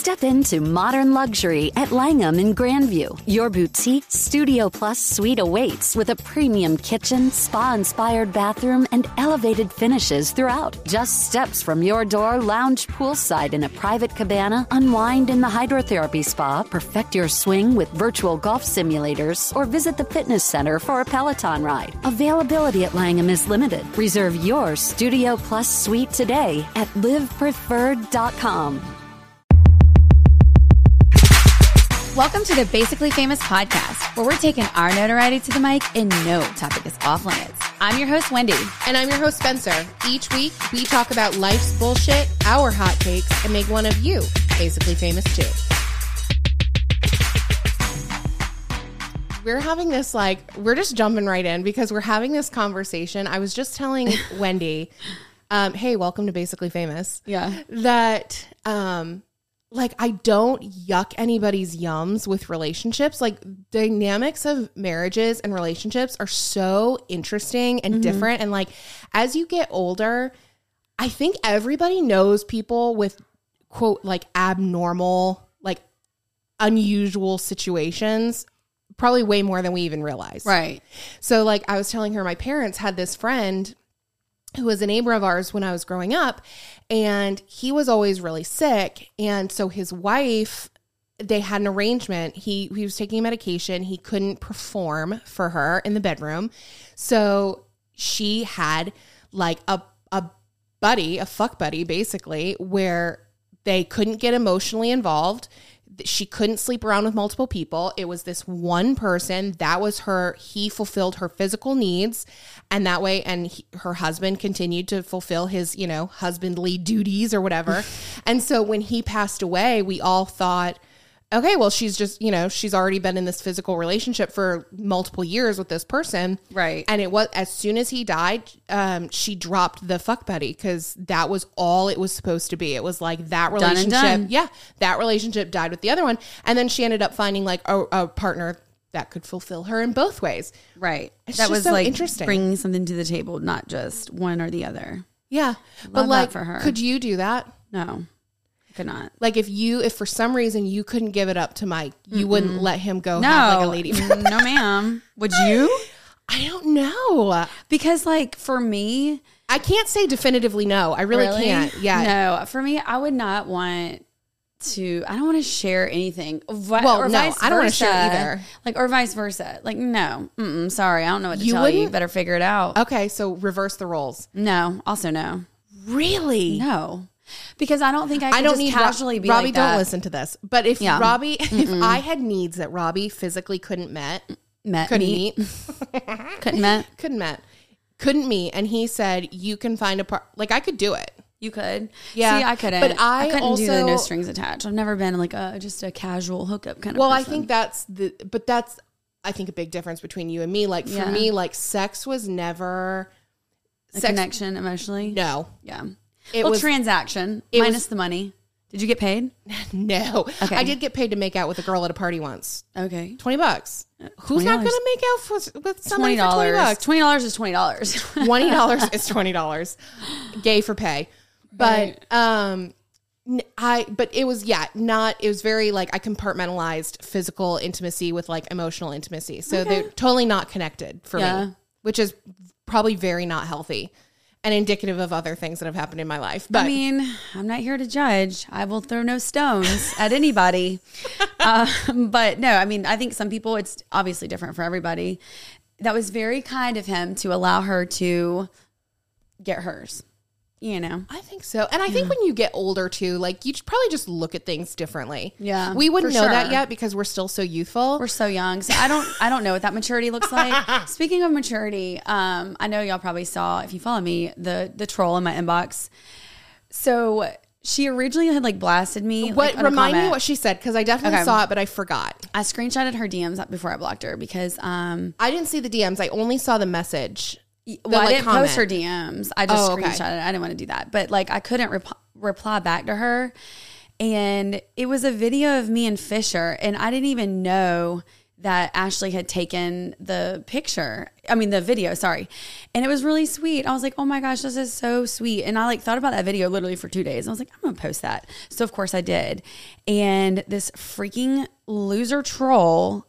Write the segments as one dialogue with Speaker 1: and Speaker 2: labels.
Speaker 1: Step into modern luxury at Langham in Grandview. Your boutique Studio Plus suite awaits with a premium kitchen, spa-inspired bathroom, and elevated finishes throughout. Just steps from your door, lounge poolside in a private cabana, unwind in the hydrotherapy spa, perfect your swing with virtual golf simulators, or visit the fitness center for a Peloton ride. Availability at Langham is limited. Reserve your Studio Plus suite today at livepreferred.com.
Speaker 2: Welcome to the Basically Famous podcast, where we're taking our notoriety to the mic and no topic is off limits. I'm your host, Wendy.
Speaker 3: And I'm your host, Spencer. Each week, we talk about life's bullshit, our hot takes, and make one of you basically famous too. We're having this, we're just jumping right in because we're having this conversation. I was just telling Wendy, hey, welcome to Basically Famous.
Speaker 2: Yeah.
Speaker 3: That, I don't yuck anybody's yums with relationships. Dynamics of marriages and relationships are so interesting and different. And as you get older, I think everybody knows people with, quote, abnormal, unusual situations, probably way more than we even realize.
Speaker 2: Right.
Speaker 3: So I was telling her, my parents had this friend who was a neighbor of ours when I was growing up, and he was always really sick. And so his wife, they had an arrangement. He was taking medication. He couldn't perform for her in the bedroom. So she had a buddy, a fuck buddy, basically, where they couldn't get emotionally involved. She couldn't sleep around with multiple people. It was this one person that was her. He fulfilled her physical needs, and that way, her husband continued to fulfill his, husbandly duties or whatever. And so when he passed away, we all thought, okay, well, she's just, she's already been in this physical relationship for multiple years with this person.
Speaker 2: Right.
Speaker 3: And it was, as soon as he died, she dropped the fuck buddy because that was all it was supposed to be. It was that relationship.
Speaker 2: Done.
Speaker 3: Yeah. That relationship died with the other one. And then she ended up finding a partner that could fulfill her in both ways.
Speaker 2: Right.
Speaker 3: It's
Speaker 2: that
Speaker 3: just
Speaker 2: was
Speaker 3: so interesting.
Speaker 2: Bringing something to the table, not just one or the other.
Speaker 3: Yeah.
Speaker 2: Love that for her.
Speaker 3: Could you do that?
Speaker 2: No. Could not.
Speaker 3: If for some reason you couldn't give it up to Mike, you wouldn't let him go
Speaker 2: No.
Speaker 3: have a lady.
Speaker 2: No, ma'am. Would you?
Speaker 3: I don't know.
Speaker 2: Because for me,
Speaker 3: I can't say definitively no. I really can't. Yeah.
Speaker 2: No, for me, I would not want to, I don't want to share anything.
Speaker 3: Well, no, I don't want to share either.
Speaker 2: Or vice versa. No. Sorry, I don't know what to tell
Speaker 3: wouldn't?
Speaker 2: you. You better figure it out.
Speaker 3: Okay, so reverse the roles.
Speaker 2: No. Also no.
Speaker 3: Really?
Speaker 2: No. Because I don't think I don't just casually be
Speaker 3: Robbie,
Speaker 2: like that.
Speaker 3: don't listen to this. But if Robbie, if I had needs that Robbie physically couldn't meet, and he said, you can find a part, I could do it.
Speaker 2: You could.
Speaker 3: Yeah.
Speaker 2: See, I couldn't.
Speaker 3: But I
Speaker 2: couldn't
Speaker 3: also
Speaker 2: do the no strings attached. I've never been just a casual hookup kind of
Speaker 3: person.
Speaker 2: person.
Speaker 3: I think that's I think a big difference between you and me. For me, sex was never
Speaker 2: a connection emotionally.
Speaker 3: No.
Speaker 2: Yeah.
Speaker 3: It was
Speaker 2: transaction minus the money. Did you get paid?
Speaker 3: No.
Speaker 2: Okay.
Speaker 3: I did get paid to make out with a girl at a party once.
Speaker 2: Okay.
Speaker 3: $20. Who's not going to make out with somebody for $20?
Speaker 2: $20 is $20.
Speaker 3: $20 is $20. Gay for pay. But
Speaker 2: right.
Speaker 3: but it was it was very I compartmentalized physical intimacy with emotional intimacy. So they're totally not connected for me, which is probably very not healthy and indicative of other things that have happened in my life. But
Speaker 2: I'm not here to judge. I will throw no stones at anybody. But no, I think some people, it's obviously different for everybody. That was very kind of him to allow her to get hers.
Speaker 3: I think so. And I think when you get older too, you probably just look at things differently.
Speaker 2: Yeah.
Speaker 3: We wouldn't know that yet because we're still so youthful.
Speaker 2: We're so young. So I don't know what that maturity looks like. Speaking of maturity, I know y'all probably saw, if you follow me, the troll in my inbox. So she originally had blasted me.
Speaker 3: Remind me what she said, because I definitely saw it, but I forgot.
Speaker 2: I screenshotted her DMs before I blocked her because
Speaker 3: I didn't see the DMs. I only saw the message.
Speaker 2: I didn't post her DMs. I just screenshotted it. I didn't want to do that. But I couldn't reply back to her. And it was a video of me and Fisher. And I didn't even know that Ashley had taken the video, sorry. And it was really sweet. I was like, oh my gosh, this is so sweet. And I like thought about that video literally for 2 days. I was like, I'm going to post that. So of course I did. And this freaking loser troll,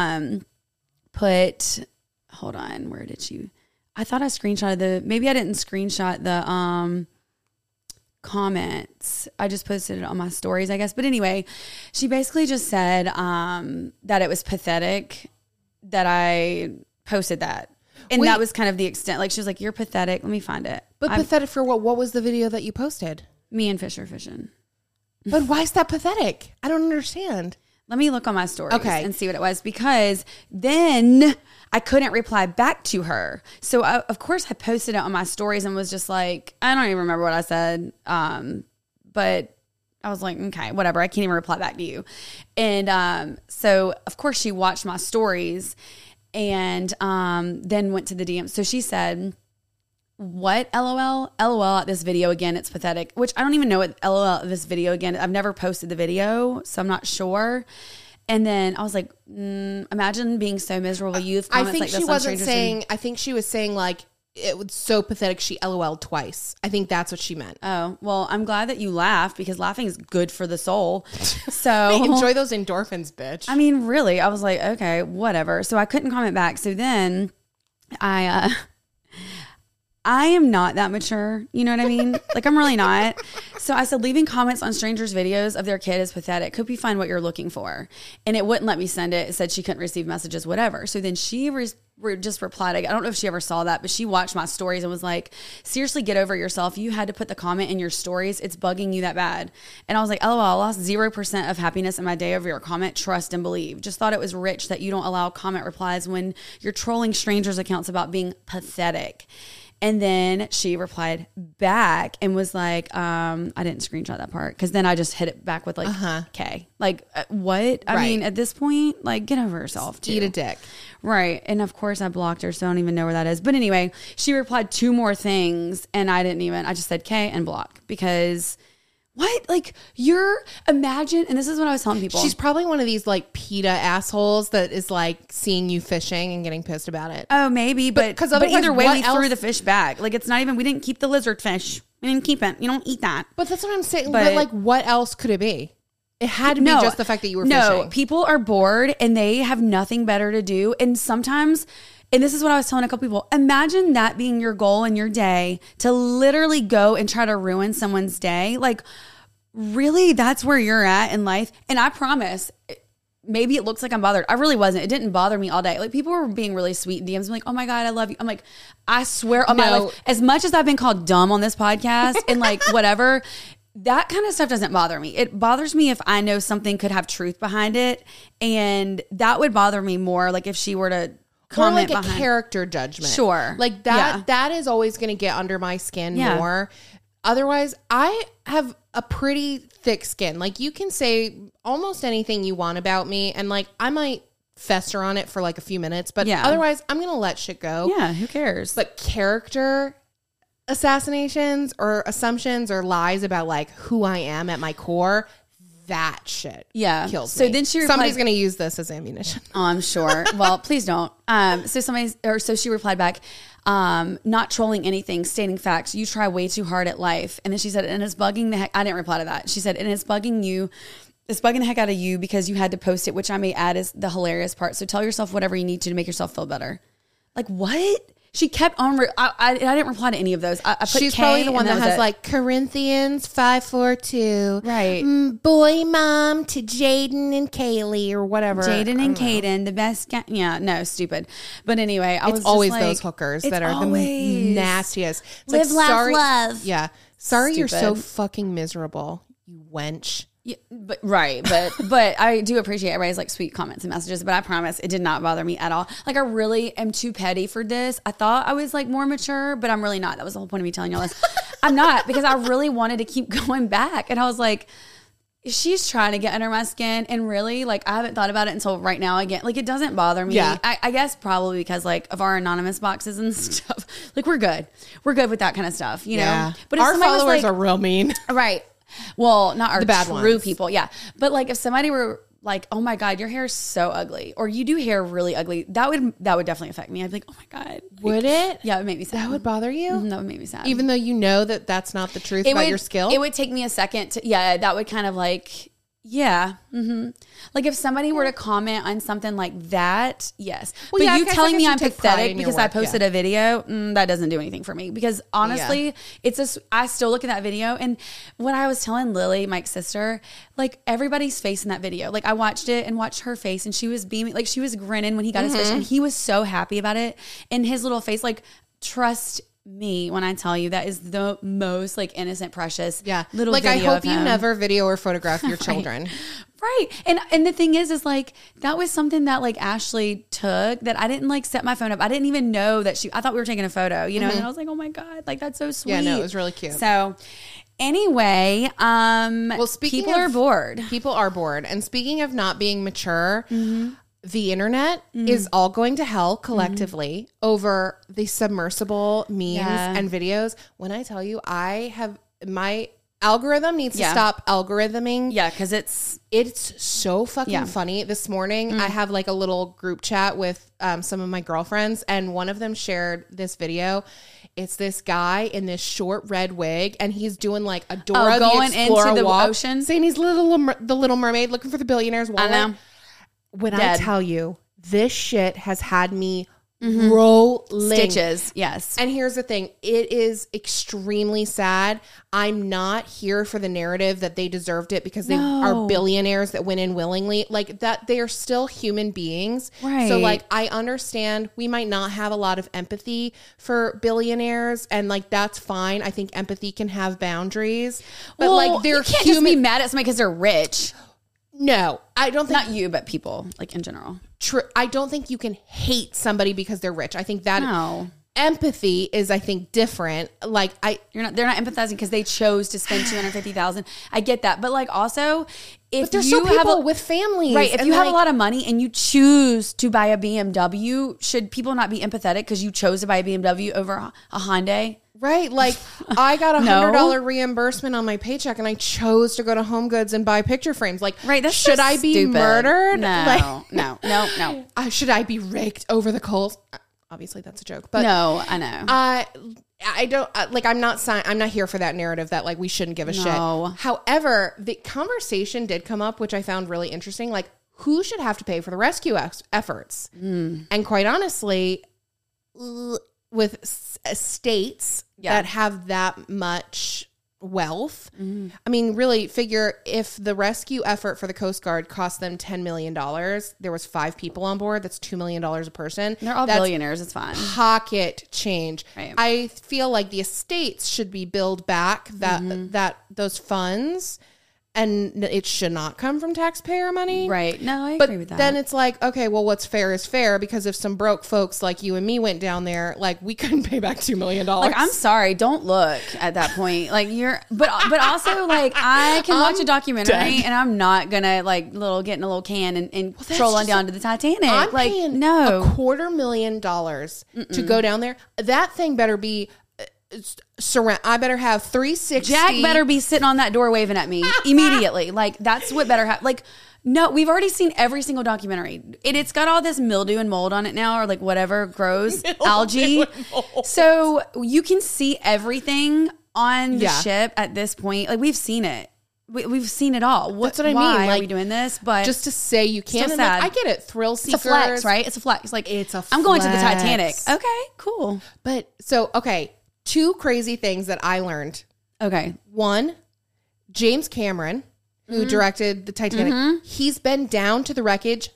Speaker 2: hold on, where did you, I thought I screenshotted maybe I didn't screenshot the, comments. I just posted it on my stories, I guess. But anyway, she basically just said that it was pathetic that I posted that. And that was kind of the extent. Like, she was like, you're pathetic. Let me find it.
Speaker 3: But pathetic for what? What was the video that you posted?
Speaker 2: Me and Fisher fishing.
Speaker 3: But why is that pathetic? I don't understand.
Speaker 2: Let me look on my stories and see what it was, because then I couldn't reply back to her. So of course I posted it on my stories and was just like, I don't even remember what I said. But I was like, okay, whatever. I can't even reply back to you. And so of course she watched my stories and then went to the DM. So she said, what? LOL at this video again. It's pathetic, which I don't even know what LOL at this video again. I've never posted the video, so I'm not sure. And then I was like, imagine being so miserable. You've
Speaker 3: I think she wasn't saying, I think she was saying like, it was so pathetic she LOL'd twice. I think that's what she meant.
Speaker 2: Oh, well, I'm glad that you laughed, because laughing is good for the soul. So
Speaker 3: enjoy those endorphins, bitch.
Speaker 2: I mean, really, I was like, okay, whatever. So I couldn't comment back. So then I am not that mature. You know what I mean? Like, I'm really not. So I said, leaving comments on strangers' videos of their kid is pathetic. Hope you find what you're looking for. And it wouldn't let me send it. It said she couldn't receive messages, whatever. So then she just replied. I don't know if she ever saw that, but she watched my stories and was like, seriously, get over yourself. You had to put the comment in your stories. It's bugging you that bad. And I was like, LOL, I lost 0% of happiness in my day over your comment. Trust and believe. Just thought it was rich that you don't allow comment replies when you're trolling strangers' accounts about being pathetic. And then she replied back and was like, I didn't screenshot that part, because then I just hit it back with like, okay. Like, what? I mean, at this point, like, get over yourself too.
Speaker 3: Eat a dick.
Speaker 2: Right. And of course I blocked her, so I don't even know where that is. But anyway, she replied 2 more things and I just said K and block, because what? Like, imagine, and this is what I was telling people.
Speaker 3: She's probably one of these like PETA assholes that is like seeing you fishing and getting pissed about it.
Speaker 2: Oh, maybe, but either way, we threw the fish back. Like, it's not even, we didn't keep the lizard fish. We didn't keep it. You don't eat that.
Speaker 3: But that's what I'm saying. But like, what else could it be? It had to be just the fact that you were fishing.
Speaker 2: No, people are bored and they have nothing better to do. And sometimes, and this is what I was telling a couple people, imagine that being your goal in your day, to literally go and try to ruin someone's day. Like, really, that's where you're at in life? And I promise, maybe it looks like I'm bothered. I really wasn't. It didn't bother me all day. Like, people were being really sweet in DMs. I'm like, oh my God, I love you. I'm like, I swear on my life, as much as I've been called dumb on this podcast and like whatever, that kind of stuff doesn't bother me. It bothers me if I know something could have truth behind it. And that would bother me more, like if she were to comment
Speaker 3: or like a character judgment.
Speaker 2: Sure.
Speaker 3: Like that, that is always going to get under my skin more. Otherwise, I have a pretty thick skin. Like, you can say almost anything you want about me, and like, I might fester on it for like a few minutes, but otherwise I'm going to let shit go.
Speaker 2: Yeah. Who cares?
Speaker 3: But character assassinations or assumptions or lies about like who I am at my core, that shit kills me.
Speaker 2: So then
Speaker 3: somebody's going to use this as ammunition.
Speaker 2: Oh, I'm sure. Well, please don't. So she replied back, not trolling anything, stating facts. You try way too hard at life. And then she said, and it's bugging the heck. I didn't reply to that. She said, and it's bugging you. It's bugging the heck out of you because you had to post it, which I may add is the hilarious part. So tell yourself whatever you need to make yourself feel better. Like, what? She kept on. I didn't reply to any of those. I put
Speaker 3: She's
Speaker 2: K,
Speaker 3: probably the one that has like Corinthians 5:4-2.
Speaker 2: Right.
Speaker 3: Boy, mom to Jaden and Kaylee or whatever.
Speaker 2: Jaden and Caden, the best. Yeah, no, stupid. But anyway,
Speaker 3: it's always like, those hookers that are the nastiest. It's
Speaker 2: live, like, laugh, love.
Speaker 3: Yeah. Sorry, you're so fucking miserable, you wench.
Speaker 2: Yeah, but I do appreciate everybody's like sweet comments and messages, but I promise it did not bother me at all. Like, I really am too petty for this. I thought I was like more mature, but I'm really not. That was the whole point of me telling y'all this. I'm not, because I really wanted to keep going back. And I was like, she's trying to get under my skin. And really, like, I haven't thought about it until right now again. Like, it doesn't bother me.
Speaker 3: Yeah.
Speaker 2: I guess probably because like of our anonymous boxes and stuff. Like, we're good. We're good with that kind of stuff, you know?
Speaker 3: But our followers are real mean.
Speaker 2: Right. Well, not our
Speaker 3: the bad
Speaker 2: true
Speaker 3: ones.
Speaker 2: people. Yeah. But like, if somebody were like, oh my God, your hair is so ugly, or you do hair really ugly, that would definitely affect me. I'd be like, oh my God.
Speaker 3: Would it?
Speaker 2: Yeah, it would make me sad.
Speaker 3: That would bother you?
Speaker 2: That would make me sad.
Speaker 3: Even though you know that that's not the truth about your skill?
Speaker 2: It would take me a second to, that would kind of like, like if somebody were to comment on something like that, yes.
Speaker 3: Well,
Speaker 2: but
Speaker 3: yeah,
Speaker 2: you telling me I'm
Speaker 3: take pride
Speaker 2: pathetic
Speaker 3: in your
Speaker 2: because I
Speaker 3: work,
Speaker 2: posted a video, that doesn't do anything for me. Because honestly, I still look at that video, and when I was telling Lily, Mike's sister, like everybody's face in that video, like I watched it and watched her face, and she was beaming, like she was grinning when he got his fish, and he was so happy about it, and his little face, like trust me when I tell you that is the most like innocent, precious little
Speaker 3: like
Speaker 2: video
Speaker 3: I hope
Speaker 2: of
Speaker 3: you
Speaker 2: him.
Speaker 3: never video or photograph your children.
Speaker 2: Right. And the thing is like that was something that like Ashley took that I didn't like set my phone up. I didn't even know that I thought we were taking a photo, you know, and I was like, oh my God, like that's so sweet.
Speaker 3: Yeah, no, it was really cute.
Speaker 2: So anyway,
Speaker 3: well,
Speaker 2: people are bored.
Speaker 3: People are bored. And speaking of not being mature, the internet is all going to hell collectively over the submersible memes and videos. When I tell you, my algorithm needs to stop algorithming.
Speaker 2: Yeah, because it's
Speaker 3: so fucking funny. This morning, I have like a little group chat with some of my girlfriends, and one of them shared this video. It's this guy in this short red wig, and he's doing like a Dora
Speaker 2: going
Speaker 3: the Explorer
Speaker 2: into the
Speaker 3: walk,
Speaker 2: ocean,
Speaker 3: saying he's the Little Mermaid, looking for the billionaire's wallet.
Speaker 2: I know.
Speaker 3: When I tell you, this shit has had me rolling.
Speaker 2: Stitches, yes.
Speaker 3: And here's the thing. It is extremely sad. I'm not here for the narrative that they deserved it because they are billionaires that went in willingly. Like that, they are still human beings.
Speaker 2: Right.
Speaker 3: So like, I understand we might not have a lot of empathy for billionaires, and like, that's fine. I think empathy can have boundaries. But like, they're
Speaker 2: you can't just be mad at somebody because they're rich.
Speaker 3: No, I don't think.
Speaker 2: Not you, but people, like in general.
Speaker 3: I don't think you can hate somebody because they're rich. I think that empathy is, I think, different. Like
Speaker 2: they're not empathizing because they chose to spend $250,000. I get that, but like also, if
Speaker 3: there's
Speaker 2: you
Speaker 3: still people
Speaker 2: have
Speaker 3: with families,
Speaker 2: right? If you have a lot of money and you choose to buy a BMW, should people not be empathetic because you chose to buy a BMW over a Hyundai?
Speaker 3: Right. Like I got $100 reimbursement on my paycheck and I chose to go to Home Goods and buy picture frames. Like,
Speaker 2: right, that's
Speaker 3: should
Speaker 2: so
Speaker 3: I be
Speaker 2: stupid.
Speaker 3: murdered?
Speaker 2: No,
Speaker 3: like,
Speaker 2: no.
Speaker 3: Should I be raked over the coals? Obviously that's a joke, but
Speaker 2: no, I know.
Speaker 3: I don't like, I'm not here for that narrative that like we shouldn't give a shit. However, the conversation did come up, which I found really interesting. Like, who should have to pay for the rescue efforts? And quite honestly, with states that have that much wealth, I mean, really figure if the rescue effort for the Coast Guard cost them $10 million, there was 5 people on board, that's $2 million a person.
Speaker 2: They're all billionaires. It's fine.
Speaker 3: Pocket change.
Speaker 2: Right.
Speaker 3: I feel like the estates should be billed back that those funds, and it should not come from taxpayer money.
Speaker 2: Right. No, I
Speaker 3: But
Speaker 2: agree with that.
Speaker 3: then it's like, okay, well, what's fair is fair, because if some broke folks like you and me went down there, like we couldn't pay back $2 million.
Speaker 2: Like, I'm sorry, don't look at that point. Like but also like I can watch a documentary and I'm not gonna like get in a little can and troll on down to the Titanic.
Speaker 3: I'm
Speaker 2: like
Speaker 3: paying
Speaker 2: no,
Speaker 3: $250,000 to go down there. That thing better be surround. I better have 360.
Speaker 2: Jack better be sitting on that door waving at me immediately. Like that's what better happen. Like, no, we've already seen every single documentary. It's got all this mildew and mold on it now, or like whatever grows, algae. So you can see everything on the ship at this point. Like we've seen it. We've seen it all.
Speaker 3: That's what I mean.
Speaker 2: Why
Speaker 3: like,
Speaker 2: are we doing this? But
Speaker 3: just to say you can't.
Speaker 2: So sad.
Speaker 3: Like, I get it. Thrill seekers.
Speaker 2: It's a flex, right? It's a flex. Like I'm going to the Titanic. Okay, cool.
Speaker 3: But so okay. 2 crazy things that I learned.
Speaker 2: Okay.
Speaker 3: 1, James Cameron, who directed the Titanic, he's been down to the wreckage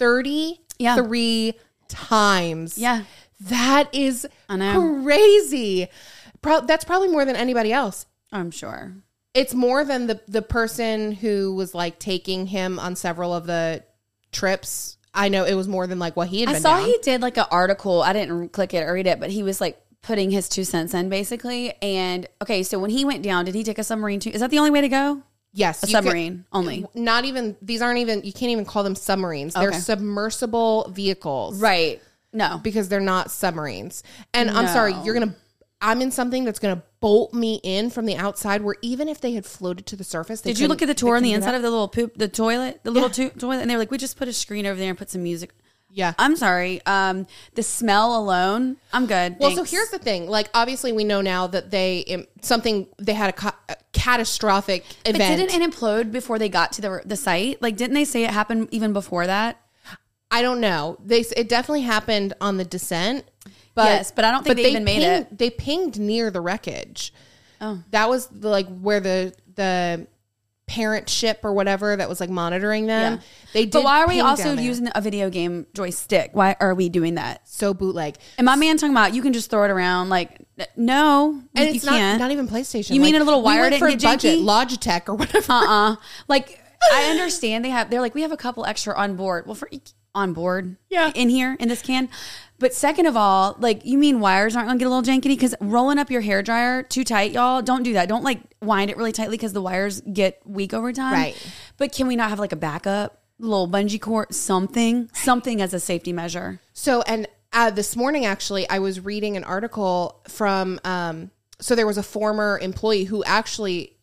Speaker 3: 33 times.
Speaker 2: Yeah.
Speaker 3: That is crazy. That's probably more than anybody else.
Speaker 2: I'm sure.
Speaker 3: It's more than the person who was like taking him on several of the trips. I know it was more than like what he had been down.
Speaker 2: He did like an article. I didn't click it or read it, but he was like putting his 2 cents in basically. And okay, so when he went down, did he take a submarine too? Is that the only way to go?
Speaker 3: Yes.
Speaker 2: A submarine only.
Speaker 3: Not even, these aren't even, you can't even call them submarines. They're submersible vehicles.
Speaker 2: Right. No.
Speaker 3: Because they're not submarines. And I'm sorry, you're going to, I'm in something that's going to bolt me in from the outside, where even if they had floated to the surface,
Speaker 2: Did you look at the tour on the inside of the little toilet, toilet? And they were like, we just put a screen over there and put some music.
Speaker 3: Yeah.
Speaker 2: I'm sorry. The smell alone, I'm good.
Speaker 3: Well,
Speaker 2: Thanks.
Speaker 3: so here's the thing. Like, obviously we know now that they had a catastrophic event.
Speaker 2: But didn't it implode before they got to the site? Like, didn't they say it happened even before that?
Speaker 3: I don't know. It definitely happened on the descent. But,
Speaker 2: yes, but I don't think they even made it.
Speaker 3: They pinged near the wreckage.
Speaker 2: Oh.
Speaker 3: That was where the parent ship or whatever that was like monitoring them.
Speaker 2: Yeah.
Speaker 3: They did.
Speaker 2: But why are we
Speaker 3: ping
Speaker 2: also
Speaker 3: down there.
Speaker 2: using a video game joystick? Why are we doing that?
Speaker 3: So bootleg.
Speaker 2: And my man talking about you can just throw it around. Like, no,
Speaker 3: And
Speaker 2: you
Speaker 3: it's
Speaker 2: can't.
Speaker 3: not even PlayStation.
Speaker 2: You mean a little wire
Speaker 3: we went
Speaker 2: didn't
Speaker 3: for
Speaker 2: get
Speaker 3: budget,
Speaker 2: janky?
Speaker 3: Logitech or whatever.
Speaker 2: Like, I understand they're like, we have a couple extra on board. Well, on board,
Speaker 3: Yeah.
Speaker 2: in here in this can. But second of all, like, you mean wires aren't gonna get a little jankety? Because rolling up your hair dryer too tight, y'all, don't do that. Don't like wind it really tightly because the wires get weak over time.
Speaker 3: Right.
Speaker 2: But can we not have like a backup, little bungee cord, something as a safety measure?
Speaker 3: So, and this morning, actually, I was reading an article from, so there was a former employee who actually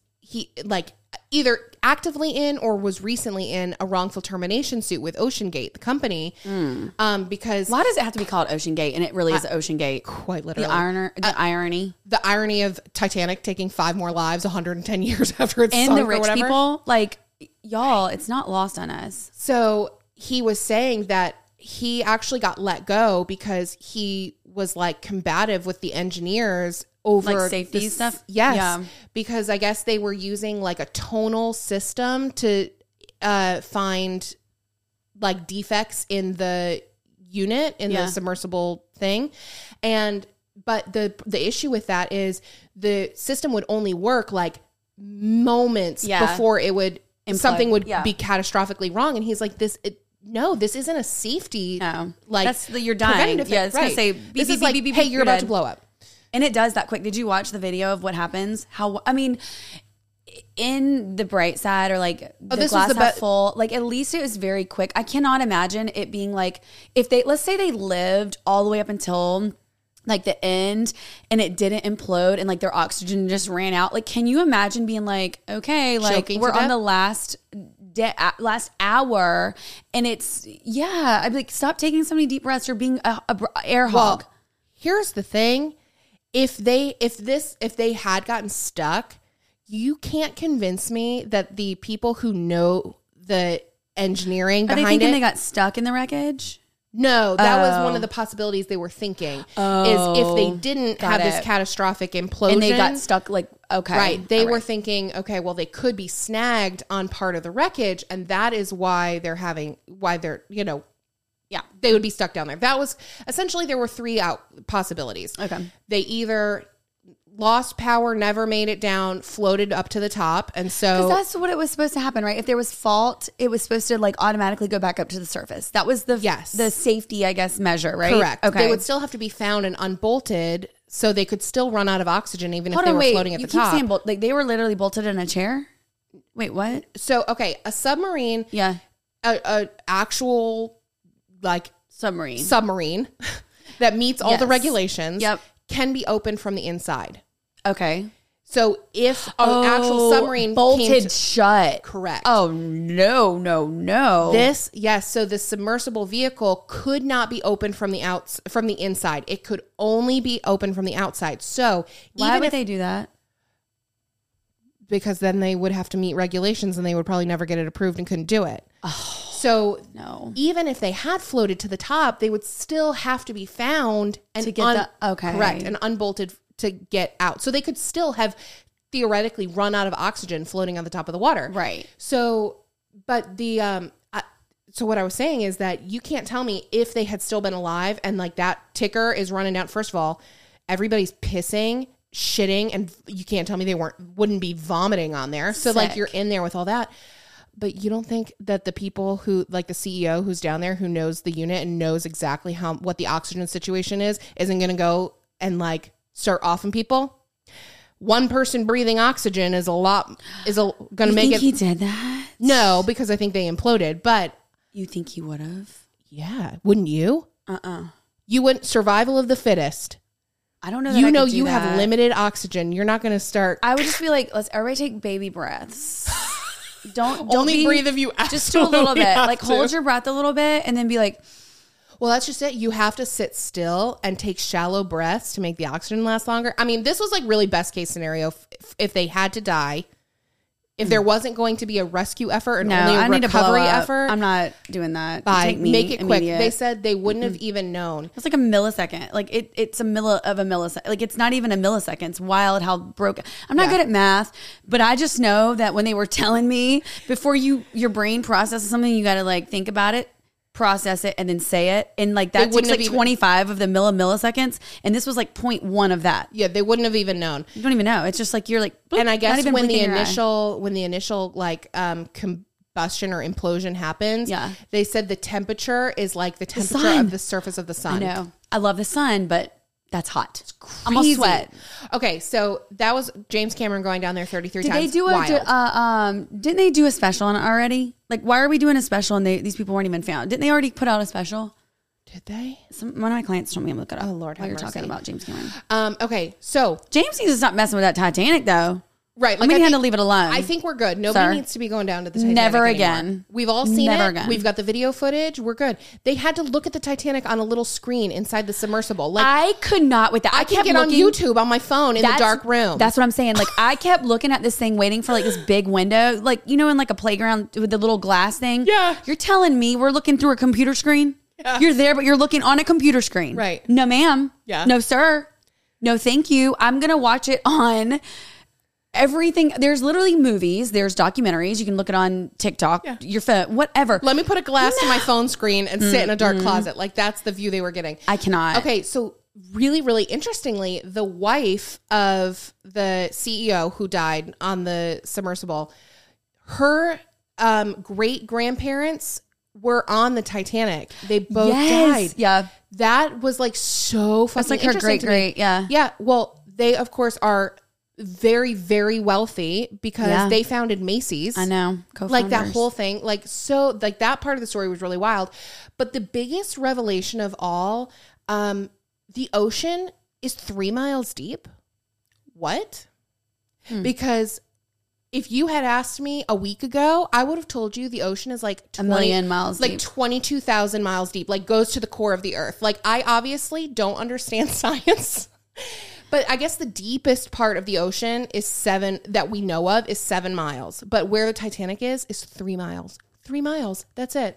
Speaker 3: either actively in or was recently in a wrongful termination suit with OceanGate, the company, because
Speaker 2: Why does it have to be called Ocean Gate? And it really is Ocean Gate.
Speaker 3: quite literally
Speaker 2: The irony.
Speaker 3: the irony of Titanic taking 5 more lives 110 years after it's
Speaker 2: And
Speaker 3: sunk
Speaker 2: the
Speaker 3: or
Speaker 2: rich
Speaker 3: whatever.
Speaker 2: people, like, y'all, it's not lost on us.
Speaker 3: So he was saying that he actually got let go because he was like combative with the engineers over
Speaker 2: Like safety
Speaker 3: this-
Speaker 2: stuff?
Speaker 3: Yes.
Speaker 2: Yeah.
Speaker 3: Because I guess they were using like a tonal system to find like defects in the unit, in the submersible thing. But the issue with that is the system would only work like moments before it would something would be catastrophically wrong. And he's like, no, this isn't a safety.
Speaker 2: No.
Speaker 3: Like,
Speaker 2: That's you're dying.
Speaker 3: preventative
Speaker 2: Yeah,
Speaker 3: thing.
Speaker 2: it's gonna
Speaker 3: Right.
Speaker 2: say
Speaker 3: this
Speaker 2: beep,
Speaker 3: is
Speaker 2: beep,
Speaker 3: like,
Speaker 2: beep, beep,
Speaker 3: hey,
Speaker 2: beep,
Speaker 3: you're about
Speaker 2: dead.
Speaker 3: to blow up.
Speaker 2: And it does that quick. Did you watch the video of what happens? In the bright side, or like the
Speaker 3: this was
Speaker 2: glass
Speaker 3: the
Speaker 2: half full, like at least it was very quick. I cannot imagine it being like, if let's say they lived all the way up until like the end and it didn't implode and like their oxygen just ran out. Like, can you imagine being like, okay, like
Speaker 3: Choking to
Speaker 2: we're on
Speaker 3: death?
Speaker 2: the last hour and I'd be like, stop taking so many deep breaths or being a air hog.
Speaker 3: Well, here's the thing. If they had gotten stuck, you can't convince me that the people who know the engineering
Speaker 2: Are they
Speaker 3: behind
Speaker 2: thinking
Speaker 3: it.
Speaker 2: they got stuck in the wreckage?
Speaker 3: No, that was one of the possibilities they were thinking. Is if they didn't
Speaker 2: got
Speaker 3: have
Speaker 2: it.
Speaker 3: this catastrophic implosion
Speaker 2: And they got stuck, like, okay.
Speaker 3: Right. They
Speaker 2: All
Speaker 3: were
Speaker 2: right.
Speaker 3: thinking, okay, well, they could be snagged on part of the wreckage, and that is why they would be stuck down there. That was essentially, there were 3 possibilities.
Speaker 2: Okay.
Speaker 3: They either lost power, never made it down, floated up to the top, and so
Speaker 2: Because that's what it was supposed to happen, right? If there was fault, it was supposed to like automatically go back up to the surface. That was the safety, I guess, measure, right?
Speaker 3: correct.
Speaker 2: Okay.
Speaker 3: They would still have to be found and unbolted, so they could still run out of oxygen even
Speaker 2: Hold
Speaker 3: if they
Speaker 2: on,
Speaker 3: were
Speaker 2: wait.
Speaker 3: floating at
Speaker 2: You
Speaker 3: the
Speaker 2: keep
Speaker 3: top.
Speaker 2: saying like they were literally bolted in a chair? Wait, what?
Speaker 3: So, okay, a submarine,
Speaker 2: Yeah.
Speaker 3: a actual like
Speaker 2: Submarine.
Speaker 3: that meets all the
Speaker 2: Yes.
Speaker 3: regulations,
Speaker 2: Yep.
Speaker 3: can be opened from the inside.
Speaker 2: Okay.
Speaker 3: So if an actual submarine
Speaker 2: bolted shut.
Speaker 3: correct.
Speaker 2: Oh, no.
Speaker 3: So the submersible vehicle could not be opened from the inside. It could only be opened from the outside. So
Speaker 2: Why would they do that?
Speaker 3: Because then they would have to meet regulations and they would probably never get it approved and couldn't do it. So
Speaker 2: No.
Speaker 3: even if they had floated to the top, they would still have to be found and
Speaker 2: To get
Speaker 3: correct and unbolted to get out. So they could still have theoretically run out of oxygen floating on the top of the water.
Speaker 2: Right.
Speaker 3: So, but so what I was saying is that you can't tell me if they had still been alive and like that ticker is running down. First of all, everybody's pissing, shitting, and you can't tell me they wouldn't be vomiting on there. So like
Speaker 2: Sick.
Speaker 3: you're in there with all that. But you don't think that the people who, like the CEO who's down there who knows the unit and knows exactly what the oxygen situation isn't going to go and like start offing people? One person breathing oxygen is going to make it.
Speaker 2: He did that?
Speaker 3: No, because I think they imploded. But
Speaker 2: You think he would have?
Speaker 3: yeah, wouldn't you? You wouldn't. Survival of the fittest.
Speaker 2: I don't know. That
Speaker 3: You
Speaker 2: I
Speaker 3: know,
Speaker 2: could do
Speaker 3: you have
Speaker 2: that.
Speaker 3: limited oxygen. You're not going to start.
Speaker 2: I would just be like, let's everybody take baby breaths. Don't
Speaker 3: Only breathe if you
Speaker 2: just do a little
Speaker 3: absolutely
Speaker 2: bit.
Speaker 3: have
Speaker 2: Like
Speaker 3: to.
Speaker 2: hold your breath a little bit and then be like,
Speaker 3: Well, that's just it. You have to sit still and take shallow breaths to make the oxygen last longer. I mean, this was like really best case scenario if they had to die. If there wasn't going to be a rescue effort and
Speaker 2: no,
Speaker 3: only a
Speaker 2: I need to blow
Speaker 3: recovery
Speaker 2: up.
Speaker 3: effort,
Speaker 2: I'm not doing that.
Speaker 3: bye.
Speaker 2: Take me
Speaker 3: Make it quick.
Speaker 2: immediate.
Speaker 3: They said they wouldn't have even known.
Speaker 2: It's like a millisecond. Like it's a millisecond. Like it's not even a millisecond. It's wild how broken. I'm not
Speaker 3: Yeah.
Speaker 2: good at math, but I just know that when they were telling me before your brain processes something, you got to like think about it, process it, and then say it. And like that takes
Speaker 3: wouldn't
Speaker 2: like
Speaker 3: have even-
Speaker 2: 25 of the milliseconds, and this was like 0.1 of that.
Speaker 3: Yeah, they wouldn't have even known.
Speaker 2: You don't even know. It's just like you're like. Boop,
Speaker 3: And I
Speaker 2: not
Speaker 3: guess
Speaker 2: even
Speaker 3: when the
Speaker 2: blinking your eye.
Speaker 3: initial like combustion or implosion happens,
Speaker 2: Yeah.
Speaker 3: they said the temperature is like the temperature
Speaker 2: sun.
Speaker 3: of the surface of the sun.
Speaker 2: I know. I love the sun, but that's hot. I'm
Speaker 3: Crazy.
Speaker 2: gonna sweat.
Speaker 3: Okay, so that was James Cameron going down there 33
Speaker 2: Did
Speaker 3: times.
Speaker 2: they do didn't they do a special on it already? Like, why are we doing a special and these people weren't even found? Didn't they already put out a special?
Speaker 3: Did they?
Speaker 2: One of my clients told me to look it up.
Speaker 3: Oh, Lord
Speaker 2: while
Speaker 3: have
Speaker 2: you're talking
Speaker 3: mercy.
Speaker 2: about James Cameron.
Speaker 3: Okay, so
Speaker 2: James needs to stop messing with that Titanic, though.
Speaker 3: right,
Speaker 2: I'm gonna have to leave it alone.
Speaker 3: I think we're good. Nobody
Speaker 2: Sir.
Speaker 3: needs to be going down to the Titanic
Speaker 2: Never
Speaker 3: anymore.
Speaker 2: again.
Speaker 3: We've all seen
Speaker 2: Never
Speaker 3: it.
Speaker 2: again.
Speaker 3: We've got the video footage. We're good. They had to look at the Titanic on a little screen inside the submersible. Like
Speaker 2: I could not with that.
Speaker 3: I
Speaker 2: kept
Speaker 3: can get on
Speaker 2: looking-
Speaker 3: YouTube on my phone in the
Speaker 2: That's-
Speaker 3: dark room.
Speaker 2: That's what I'm saying. Like I kept looking at this thing, waiting for like this big window, like you know, in like a playground with the little glass thing.
Speaker 3: Yeah.
Speaker 2: You're telling me we're looking through a computer screen? Yeah. You're there, but you're looking on a computer screen.
Speaker 3: Right.
Speaker 2: No, ma'am.
Speaker 3: Yeah.
Speaker 2: No, sir. No, thank you. I'm gonna watch it on everything. There's literally movies. There's documentaries. You can look it on TikTok, your phone, whatever.
Speaker 3: Let me put a glass to my phone screen and sit in a dark closet. Like that's the view they were getting.
Speaker 2: I cannot.
Speaker 3: Okay, so really, really interestingly, the wife of the CEO who died on the submersible, her great grandparents were on the Titanic. They both died.
Speaker 2: Yeah.
Speaker 3: That was like so fucking
Speaker 2: That's like her
Speaker 3: interesting to me.
Speaker 2: great, yeah.
Speaker 3: Yeah. Well, they of course are very, very wealthy because
Speaker 2: Yeah.
Speaker 3: they founded Macy's.
Speaker 2: I know.
Speaker 3: Like that
Speaker 2: Co-founders.
Speaker 3: whole thing, like so, like that part of the story was really wild. But the biggest revelation of all, the ocean is 3 miles deep. What? Because if you had asked me a week ago, I would have told you the ocean is like
Speaker 2: 1 million miles
Speaker 3: like
Speaker 2: deep.
Speaker 3: 22,000 miles deep, like goes to the core of the earth. Like I obviously don't understand science. But I guess the deepest part of the ocean is 7 that we know of is 7 miles. But where the Titanic is 3 miles. 3 miles. That's it.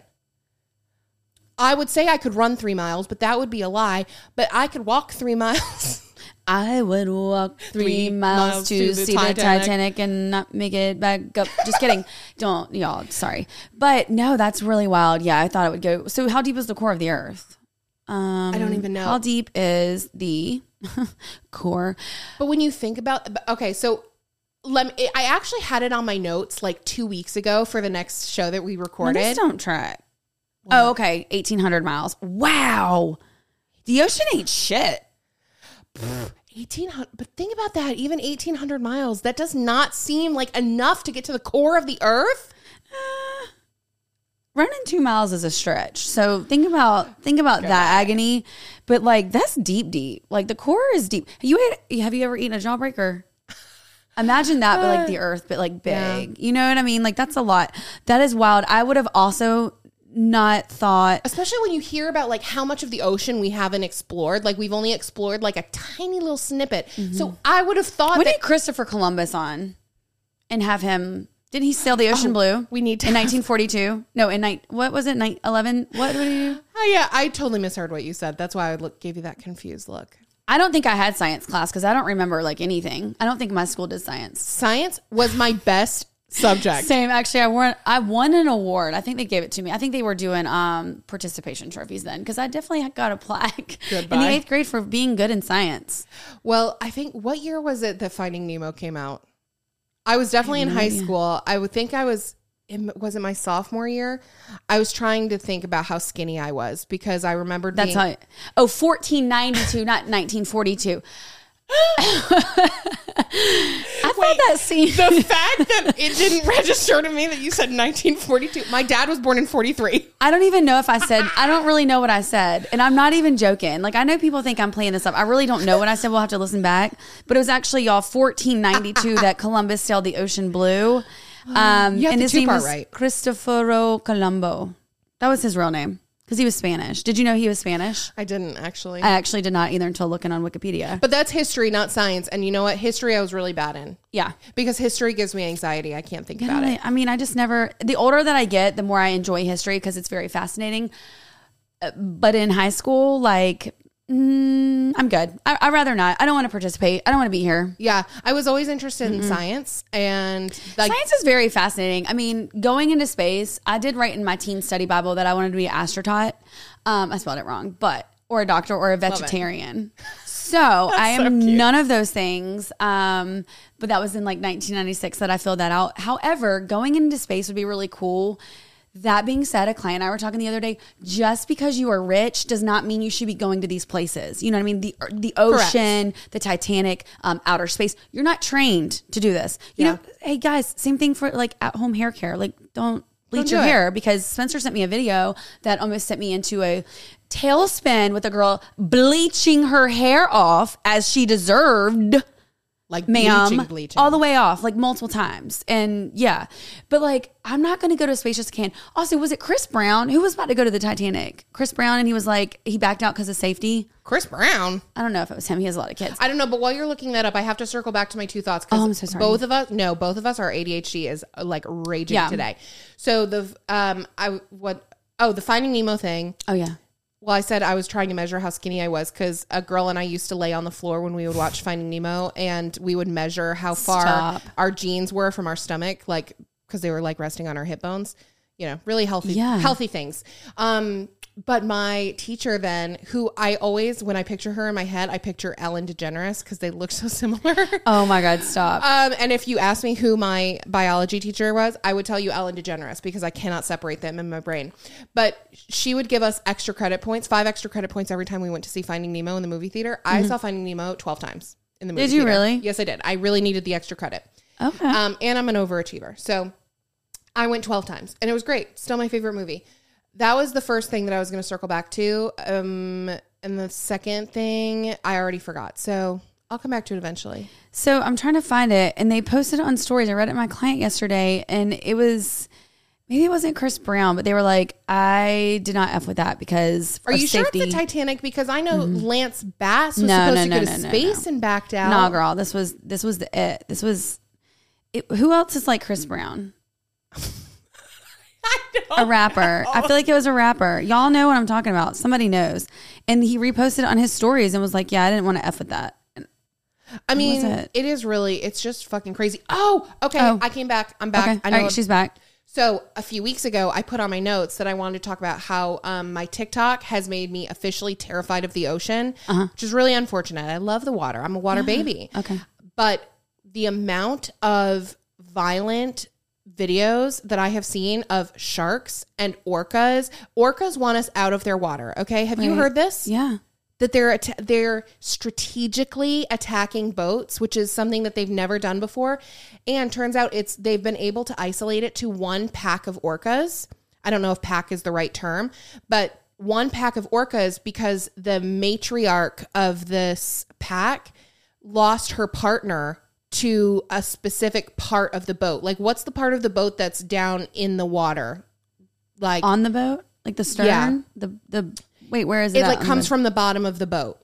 Speaker 3: I would say I could run 3 miles, but that would be a lie. But I could walk 3 miles.
Speaker 2: I would walk 3 miles to see the Titanic and not make it back up. Just kidding. Don't, y'all, sorry. But no, that's really wild. Yeah, I thought it would go. So how deep is the core of the earth?
Speaker 3: I don't even know.
Speaker 2: How deep is the core?
Speaker 3: But when you think about, okay, so I actually had it on my notes like 2 weeks ago for the next show that we recorded.
Speaker 2: Numbers don't track. Oh, okay. 1,800 miles. Wow. The ocean ain't shit.
Speaker 3: 1,800, but think about that. Even 1,800 miles, that does not seem like enough to get to the core of the earth.
Speaker 2: Running 2 miles is a stretch. So think about that agony. But like that's deep. Like the core is deep. Have you ever eaten a jawbreaker? Imagine that, but like the earth, but like big. You know what I mean? Like that's a lot. That is wild. I would have also not thought,
Speaker 3: especially when you hear about like how much of the ocean we haven't explored. Like we've only explored like a tiny little snippet. So I would have thought
Speaker 2: we
Speaker 3: that
Speaker 2: need Christopher Columbus on and have him. Did he sail the ocean blue?
Speaker 3: we need to
Speaker 2: in
Speaker 3: have-
Speaker 2: 1942. No, what was it? 11. What did he do?
Speaker 3: Oh, yeah, I totally misheard what you said. That's why I gave you that confused look.
Speaker 2: I don't think I had science class because I don't remember like anything. I don't think my school did science.
Speaker 3: Science was my best subject.
Speaker 2: Same. Actually, I won an award. I think they gave it to me. I think they were doing participation trophies then because I definitely got a plaque in the 8th grade for being good in science.
Speaker 3: Well, I think, what year was it that Finding Nemo came out? I was definitely in high school. I would think was it my sophomore year? I was trying to think about how skinny I was because I remembered
Speaker 2: 1492, not 1942. I thought that scene.
Speaker 3: The fact that it didn't register to me that you said 1942. My dad was born in 43.
Speaker 2: I don't even know if I said, I don't really know what I said. And I'm not even joking. Like, I know people think I'm playing this up. I really don't know what I said. We'll have to listen back. But it was actually, y'all, 1492 that Columbus sailed the ocean blue. And his name was Cristoforo Colombo. That was his real name. Because he was Spanish. Did you know he was Spanish?
Speaker 3: I didn't, actually.
Speaker 2: I actually did not either until looking on Wikipedia.
Speaker 3: But that's history, not science. And you know what? History I was really bad in.
Speaker 2: Yeah.
Speaker 3: Because history gives me anxiety. I can't think about it.
Speaker 2: I mean, I just never... The older that I get, the more I enjoy history because it's very fascinating. But in high school, like... I'm good. I'd rather not. I don't want to participate. I don't want to be here.
Speaker 3: Yeah. I was always interested in science. And like,
Speaker 2: science is very fascinating. I mean, going into space, I did write in my teen study Bible that I wanted to be an astronaut. I spelled it wrong, or a doctor or a vegetarian. So I am none of those things. But that was in like 1996 that I filled that out. However, going into space would be really cool. That being said, a client and I were talking the other day, just because you are rich does not mean you should be going to these places. You know what I mean? The ocean, correct. The Titanic, outer space. You're not trained to do this. You know, hey guys, same thing for like at home hair care. Like don't bleach your hair because Spencer sent me a video that almost sent me into a tailspin with a girl bleaching her hair off as she deserved.
Speaker 3: Like bleaching.
Speaker 2: All the way off, like multiple times. And yeah, but like, I'm not going to go to a space just can. Also, was it Chris Brown who was about to go to the Titanic? Chris Brown, and he was like, he backed out because of safety.
Speaker 3: Chris Brown?
Speaker 2: I don't know if it was him. He has a lot of kids.
Speaker 3: I don't know, but while you're looking that up, I have to circle back to my two thoughts.
Speaker 2: Oh, I'm so sorry.
Speaker 3: Both of us, our ADHD is like raging today. So the Finding Nemo thing.
Speaker 2: Oh yeah.
Speaker 3: Well, I said I was trying to measure how skinny I was because a girl and I used to lay on the floor when we would watch Finding Nemo, and we would measure how far our jeans were from our stomach, like because they were like resting on our hip bones. You know, really healthy things. But my teacher then, who I always, when I picture her in my head, I picture Ellen DeGeneres because they look so similar.
Speaker 2: Oh my God, stop.
Speaker 3: And if you ask me who my biology teacher was, I would tell you Ellen DeGeneres because I cannot separate them in my brain. But she would give us extra credit points, 5 extra credit points every time we went to see Finding Nemo in the movie theater. I saw Finding Nemo 12 times in the movie theater.
Speaker 2: Did you really?
Speaker 3: Yes, I did. I really needed the extra credit.
Speaker 2: Okay.
Speaker 3: And I'm an overachiever. So I went 12 times and it was great. Still my favorite movie. That was the first thing that I was going to circle back to. And the second thing, I already forgot. So I'll come back to it eventually.
Speaker 2: So I'm trying to find it. And they posted it on stories. I read it to my client yesterday. And it was, maybe it wasn't Chris Brown, but they were like, I did not F with that because
Speaker 3: Are you
Speaker 2: safety.
Speaker 3: Sure it's the Titanic? Because I know Lance Bass was supposed to go to space and backed out.
Speaker 2: Nah, girl. This was it. This was it. Who else is like Chris Brown? A rapper. I feel like it was a rapper. Y'all know what I'm talking about. Somebody knows. And he reposted it on his stories and was like, yeah, I didn't want to F with that.
Speaker 3: I mean, it's just fucking crazy. Oh, okay. I came back. I'm back.
Speaker 2: Okay.
Speaker 3: I know.
Speaker 2: All right, she's back.
Speaker 3: So a few weeks ago, I put on my notes that I wanted to talk about how my TikTok has made me officially terrified of the ocean, which is really unfortunate. I love the water. I'm a water baby.
Speaker 2: Okay.
Speaker 3: But the amount of violent videos that I have seen of sharks and orcas want us out of their water. Okay. Have you heard this?
Speaker 2: Yeah.
Speaker 3: That they're strategically attacking boats, which is something that they've never done before. And turns out they've been able to isolate it to one pack of orcas. I don't know if pack is the right term, but one pack of orcas because the matriarch of this pack lost her partner to a specific part of the boat. Like, what's the part of the boat that's down in the water? Like
Speaker 2: on the boat? Like the stern?
Speaker 3: Yeah.
Speaker 2: The wait, where is it?
Speaker 3: It like comes from the bottom of the boat.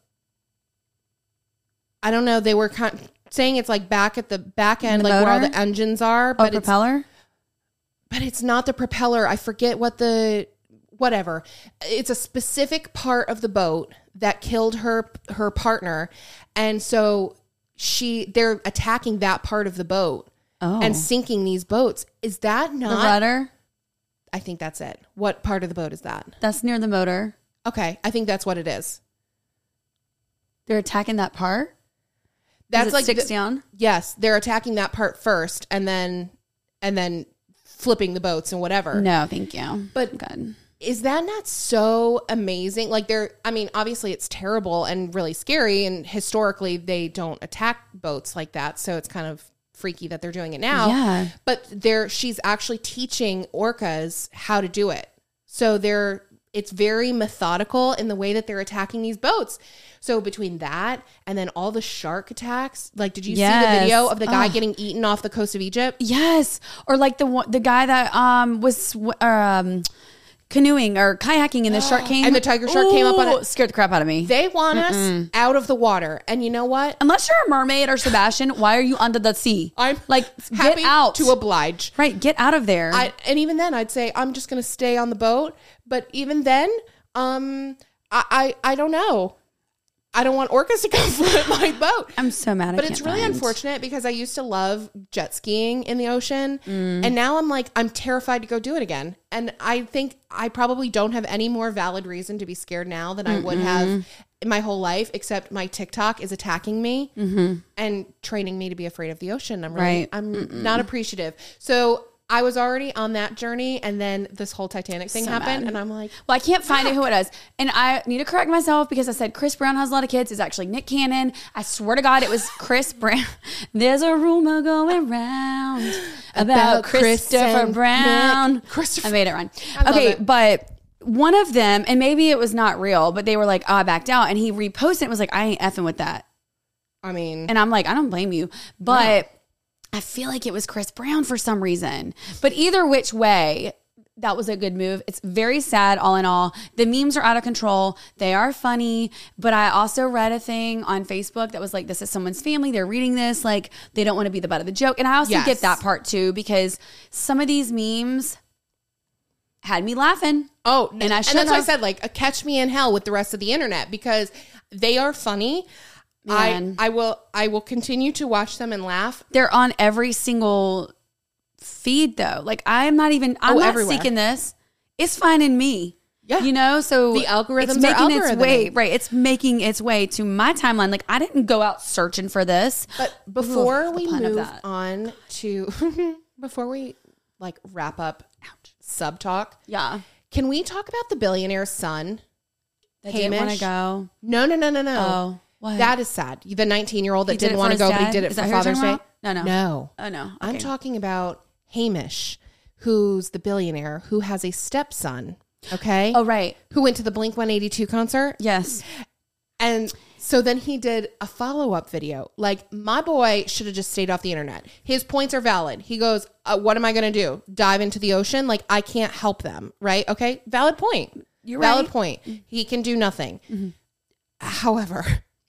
Speaker 3: I don't know. They were saying it's like back at the back end, like where all the engines are.
Speaker 2: But propeller?
Speaker 3: But it's not the propeller. I forget whatever. It's a specific part of the boat that killed her partner. And so they're attacking that part of the boat and sinking these boats. Is that not
Speaker 2: the rudder?
Speaker 3: I think that's it. What part of the boat is that?
Speaker 2: That's near the motor.
Speaker 3: Okay, I think that's what it is.
Speaker 2: They're attacking that part?
Speaker 3: That's like
Speaker 2: sticks down?
Speaker 3: Yes, they're attacking that part first and then flipping the boats and whatever.
Speaker 2: No, thank you.
Speaker 3: But
Speaker 2: good.
Speaker 3: Is that not so amazing? Like obviously it's terrible and really scary. And historically they don't attack boats like that. So it's kind of freaky that they're doing it now.
Speaker 2: Yeah.
Speaker 3: But she's actually teaching orcas how to do it. So it's very methodical in the way that they're attacking these boats. So between that and then all the shark attacks, like, did you see the video of the guy getting eaten off the coast of Egypt?
Speaker 2: Yes. Or like the guy that was canoeing or kayaking and the shark came.
Speaker 3: And the tiger shark came up on it.
Speaker 2: Scared the crap out of me.
Speaker 3: They want us out of the water. And you know what?
Speaker 2: Unless you're a mermaid or Sebastian, why are you under the sea?
Speaker 3: I'm
Speaker 2: like,
Speaker 3: happy
Speaker 2: get out.
Speaker 3: to oblige.
Speaker 2: Right. Get out of there.
Speaker 3: And even then I'd say, I'm just going to stay on the boat. But even then, I don't know. I don't want orcas to come float my boat.
Speaker 2: I'm so mad.
Speaker 3: But it's really unfortunate because I used to love jet skiing in the ocean. And now I'm terrified to go do it again. And I think I probably don't have any more valid reason to be scared now than I would have in my whole life, except my TikTok is attacking me and training me to be afraid of the ocean. I'm not appreciative. So I was already on that journey, and then this whole Titanic thing happened, and I'm like,
Speaker 2: well, I can't find it who it is. And I need to correct myself because I said Chris Brown has a lot of kids. It's actually Nick Cannon. I swear to God, it was Chris Brown. There's a rumor going around about Christopher Brown.
Speaker 3: I
Speaker 2: made it rhyme. Okay, but one of them, and maybe it was not real, but they were like, oh, I backed out. And he reposted it and was like, I ain't effing with that.
Speaker 3: I mean.
Speaker 2: And I'm like, I don't blame you. But I feel like it was Chris Brown for some reason. But either which way, that was a good move. It's very sad all in all. The memes are out of control. They are funny. But I also read a thing on Facebook that was like, this is someone's family. They're reading this. Like, they don't want to be the butt of the joke. And I also get that part too, because some of these memes had me laughing.
Speaker 3: Oh, and that's why I said, like, catch me in hell with the rest of the internet, because they are funny.
Speaker 2: Man.
Speaker 3: I will continue to watch them and laugh.
Speaker 2: They're on every single feed though. Like, I'm not everywhere. Seeking this. It's finding me.
Speaker 3: Yeah.
Speaker 2: You know, so
Speaker 3: the algorithms
Speaker 2: it's making
Speaker 3: its
Speaker 2: way. Right. It's making its way to my timeline. Like, I didn't go out searching for this.
Speaker 3: But before we move on to before we wrap up sub talk.
Speaker 2: Yeah.
Speaker 3: Can we talk about the billionaire's son?
Speaker 2: That didn't want to go.
Speaker 3: No.
Speaker 2: Oh. What?
Speaker 3: That is sad. The 19-year-old that didn't want to go, but he did it for Father's Day.
Speaker 2: No.
Speaker 3: Oh, no.
Speaker 2: Okay.
Speaker 3: I'm talking about Hamish, who's the billionaire who has a stepson. Okay.
Speaker 2: Oh, right.
Speaker 3: Who went to the Blink-182 concert.
Speaker 2: Yes.
Speaker 3: And so then he did a follow-up video. Like, my boy should have just stayed off the internet. His points are valid. He goes, what am I going to do? Dive into the ocean? Like, I can't help them. Right? Okay. Valid point.
Speaker 2: You're right.
Speaker 3: Valid point. He can do nothing. Mm-hmm. However,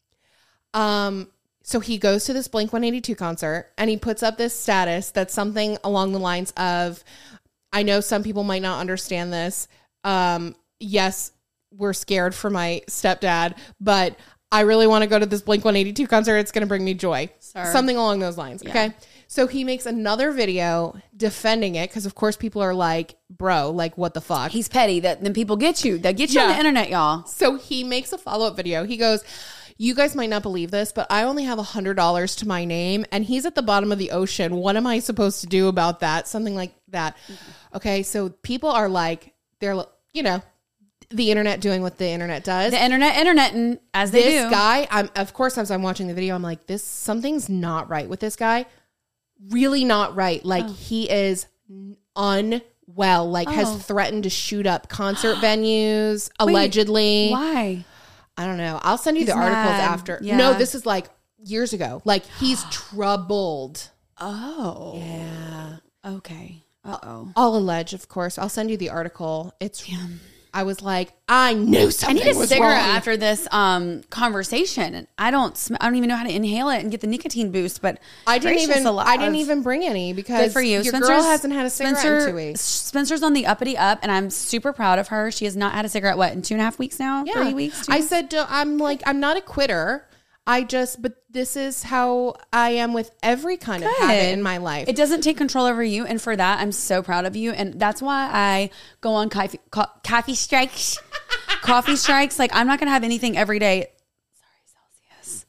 Speaker 3: so he goes to this Blink-182 concert and he puts up this status that's something along the lines of, I know some people might not understand this. Yes, we're scared for my stepdad, but I really want to go to this Blink-182 concert. It's going to bring me joy.
Speaker 2: Sir.
Speaker 3: Something along those lines. Yeah. Okay. So he makes another video defending it because, of course, people are like, bro, like, what the fuck?
Speaker 2: He's petty. Then people get you. They get you on the internet, y'all.
Speaker 3: So he makes a follow-up video. He goes, you guys might not believe this, but I only have $100 to my name and he's at the bottom of the ocean. What am I supposed to do about that? Something like that. Mm-hmm. Okay. So people are like, they're, the internet doing what the internet does.
Speaker 2: The internet, as they do.
Speaker 3: This guy, of course, as I'm watching the video, I'm like, something's not right with this guy. Really not right. Like, he is unwell, like has threatened to shoot up concert venues, allegedly.
Speaker 2: Why?
Speaker 3: I don't know. I'll send you the articles after. Yeah. No, this is like years ago. Like, he's troubled.
Speaker 2: Oh.
Speaker 3: Yeah.
Speaker 2: Okay. Uh-oh.
Speaker 3: All alleged, of course. I'll send you the article. It's... Yeah. I was like, I knew something was wrong. I need a cigarette
Speaker 2: after this conversation. I don't even know how to inhale it and get the nicotine boost. But
Speaker 3: I didn't even bring any because
Speaker 2: good for you.
Speaker 3: Your girl hasn't had a cigarette in 2 weeks.
Speaker 2: Spencer's on the uppity up, and I'm super proud of her. She has not had a cigarette in 2.5 weeks now.
Speaker 3: Yeah.
Speaker 2: 3 weeks.
Speaker 3: I said, I'm not a quitter. But this is how I am with every kind of habit in my life.
Speaker 2: It doesn't take control over you. And for that, I'm so proud of you. And that's why I go on coffee strikes. Coffee strikes. Like, I'm not going to have anything every day. Sorry, Celsius.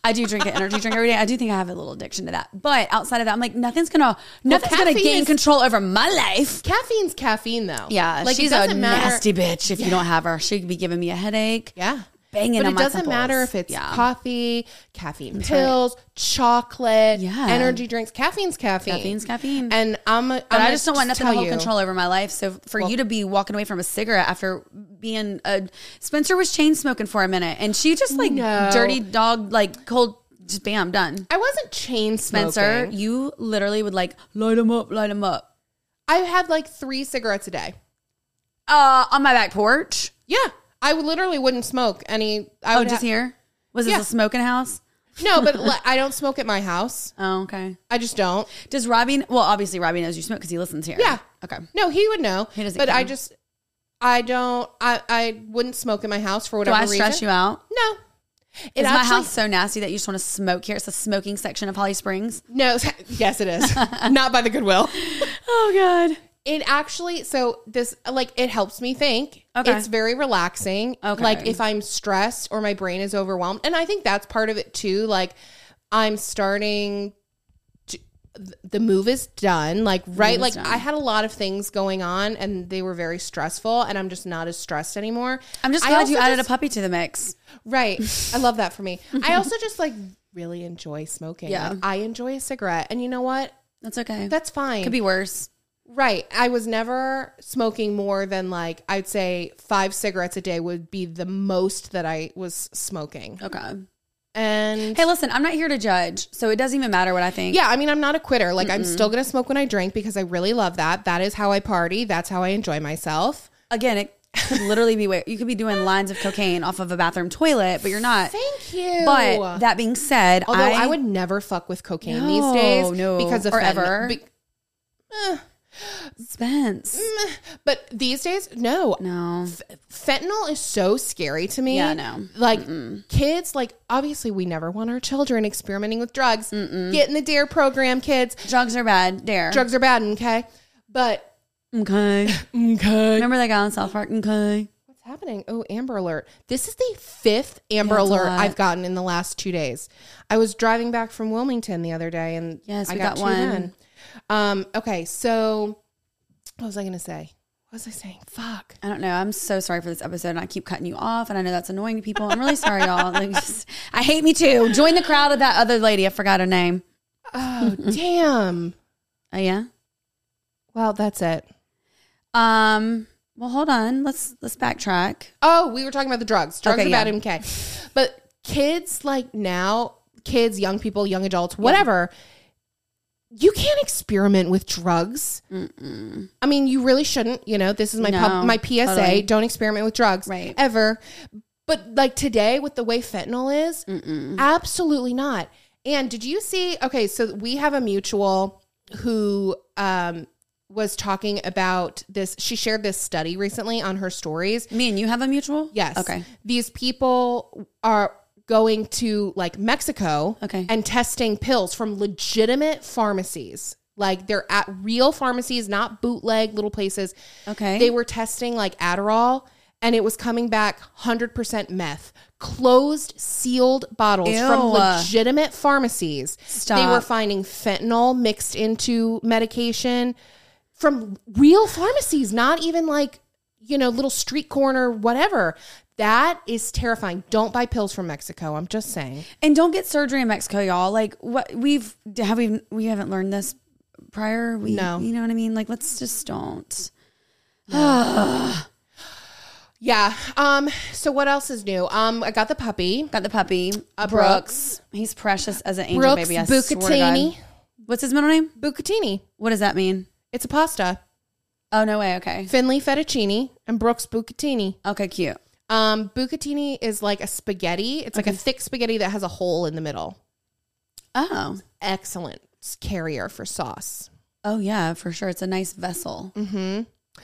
Speaker 2: I do drink an energy drink every day. I do think I have a little addiction to that. But outside of that, I'm like, nothing's gonna gain control over my life.
Speaker 3: Caffeine's caffeine though.
Speaker 2: Yeah,
Speaker 3: like
Speaker 2: she's a nasty bitch if you don't have her. She could be giving me a headache.
Speaker 3: Yeah.
Speaker 2: Banging
Speaker 3: but
Speaker 2: on
Speaker 3: it
Speaker 2: my
Speaker 3: doesn't
Speaker 2: temples.
Speaker 3: matter if it's coffee, caffeine pills, chocolate, energy drinks. Caffeine's caffeine.
Speaker 2: Caffeine's caffeine.
Speaker 3: And I
Speaker 2: just don't want nothing to hold control over my life. So for you to be walking away from a cigarette after being Spencer was chain smoking for a minute, and she just dirty dog, like cold, just bam, done.
Speaker 3: I wasn't chain smoking.
Speaker 2: Spencer, you literally would like light them up.
Speaker 3: I had like 3 cigarettes a day.
Speaker 2: On my back porch.
Speaker 3: Yeah. I literally wouldn't smoke any.
Speaker 2: Just here? Was this a smoking house?
Speaker 3: No, but I don't smoke at my house.
Speaker 2: Oh, okay.
Speaker 3: I just don't.
Speaker 2: Does Robbie? Well, obviously Robbie knows you smoke because he listens here.
Speaker 3: Yeah.
Speaker 2: Okay.
Speaker 3: No, he would know.
Speaker 2: He doesn't.
Speaker 3: But
Speaker 2: care.
Speaker 3: I don't. I wouldn't smoke in my house for whatever reason.
Speaker 2: Do I stress you out?
Speaker 3: No.
Speaker 2: Is my house so nasty that you just want to smoke here? It's the smoking section of Holly Springs.
Speaker 3: No. Yes, it is. Not by the Goodwill.
Speaker 2: Oh God.
Speaker 3: It actually, so this, like, it helps me think.
Speaker 2: Okay.
Speaker 3: It's very relaxing.
Speaker 2: Okay.
Speaker 3: Like, if I'm stressed or my brain is overwhelmed. And I think that's part of it, too. Like, I'm starting to, the move is done. Like, right? Like, I had a lot of things going on, and they were very stressful, and I'm just not as stressed anymore.
Speaker 2: I'm just glad you added a puppy to the mix.
Speaker 3: Right. I love that for me. I also just, like, really enjoy smoking.
Speaker 2: Yeah.
Speaker 3: Like, I enjoy a cigarette. And you know what?
Speaker 2: That's okay.
Speaker 3: That's fine.
Speaker 2: Could be worse.
Speaker 3: Right. I was never smoking more than like, I'd say 5 cigarettes a day would be the most that I was smoking.
Speaker 2: Okay.
Speaker 3: And
Speaker 2: hey, listen, I'm not here to judge, so it doesn't even matter what I think.
Speaker 3: Yeah. I mean, I'm not a quitter. Like, I'm still going to smoke when I drink because I really love that. That is how I party. That's how I enjoy myself.
Speaker 2: Again, it could literally be, you could be doing lines of cocaine off of a bathroom toilet, but you're not.
Speaker 3: Thank you.
Speaker 2: But that being said,
Speaker 3: although I would never fuck with cocaine these days because of
Speaker 2: ever. Spence.
Speaker 3: But these days, no. Fentanyl is so scary to me.
Speaker 2: Yeah, no.
Speaker 3: Like, kids, like, obviously we never want our children experimenting with drugs. Get in the DARE program, kids.
Speaker 2: Drugs are bad. DARE.
Speaker 3: Drugs are bad, okay? But.
Speaker 2: Okay. Remember that guy on South Park? Okay.
Speaker 3: What's happening? Oh, Amber Alert. This is the 5th Amber Alert I've gotten in the last 2 days. I was driving back from Wilmington the other day, and I got 2 then. Okay, so what was I going to say? What was I saying? Fuck.
Speaker 2: I don't know. I'm so sorry for this episode, and I keep cutting you off, and I know that's annoying to people. I'm really sorry, y'all. Like, I hate me too. Join the crowd of that other lady. I forgot her name.
Speaker 3: Oh, damn.
Speaker 2: Oh, yeah?
Speaker 3: Well, that's it.
Speaker 2: Well, hold on. Let's backtrack.
Speaker 3: Oh, we were talking about the drugs. Drugs
Speaker 2: okay,
Speaker 3: are bad, MK. But kids like now, kids, young people, young adults, whatever, you can't experiment with drugs. I mean, you really shouldn't. You know, this is my my PSA. Totally. Don't experiment with drugs ever. But like today, with the way fentanyl is, absolutely not. And did you see? Okay, so we have a mutual who was talking about this. She shared this study recently on her stories.
Speaker 2: Me and you have a mutual?
Speaker 3: Yes.
Speaker 2: Okay.
Speaker 3: These people are going to like Mexico and testing pills from legitimate pharmacies. Like they're at real pharmacies, not bootleg little places.
Speaker 2: Okay.
Speaker 3: They were testing like Adderall and it was coming back 100% meth. Closed, sealed bottles from legitimate pharmacies.
Speaker 2: Stop.
Speaker 3: They were finding fentanyl mixed into medication from real pharmacies, not even like, you know, little street corner, whatever. That is terrifying. Don't buy pills from Mexico. I'm just saying.
Speaker 2: And don't get surgery in Mexico, y'all. Like what we haven't learned this prior.
Speaker 3: No.
Speaker 2: You know what I mean? Like let's just don't.
Speaker 3: Yeah. So what else is new? I got the puppy.
Speaker 2: Brooks. He's precious as an angel,
Speaker 3: Brooks
Speaker 2: baby. I
Speaker 3: Bucatini.
Speaker 2: swear to God. What's his middle name?
Speaker 3: Bucatini.
Speaker 2: What does that mean?
Speaker 3: It's a pasta.
Speaker 2: Oh, no way. Okay.
Speaker 3: Finley fettuccine and Brooks Bucatini.
Speaker 2: Okay, cute.
Speaker 3: Bucatini is like a spaghetti. It's like a thick spaghetti that has a hole in the middle.
Speaker 2: Oh.
Speaker 3: Excellent carrier for sauce.
Speaker 2: Oh, yeah, for sure. It's a nice vessel.
Speaker 3: Mm-hmm.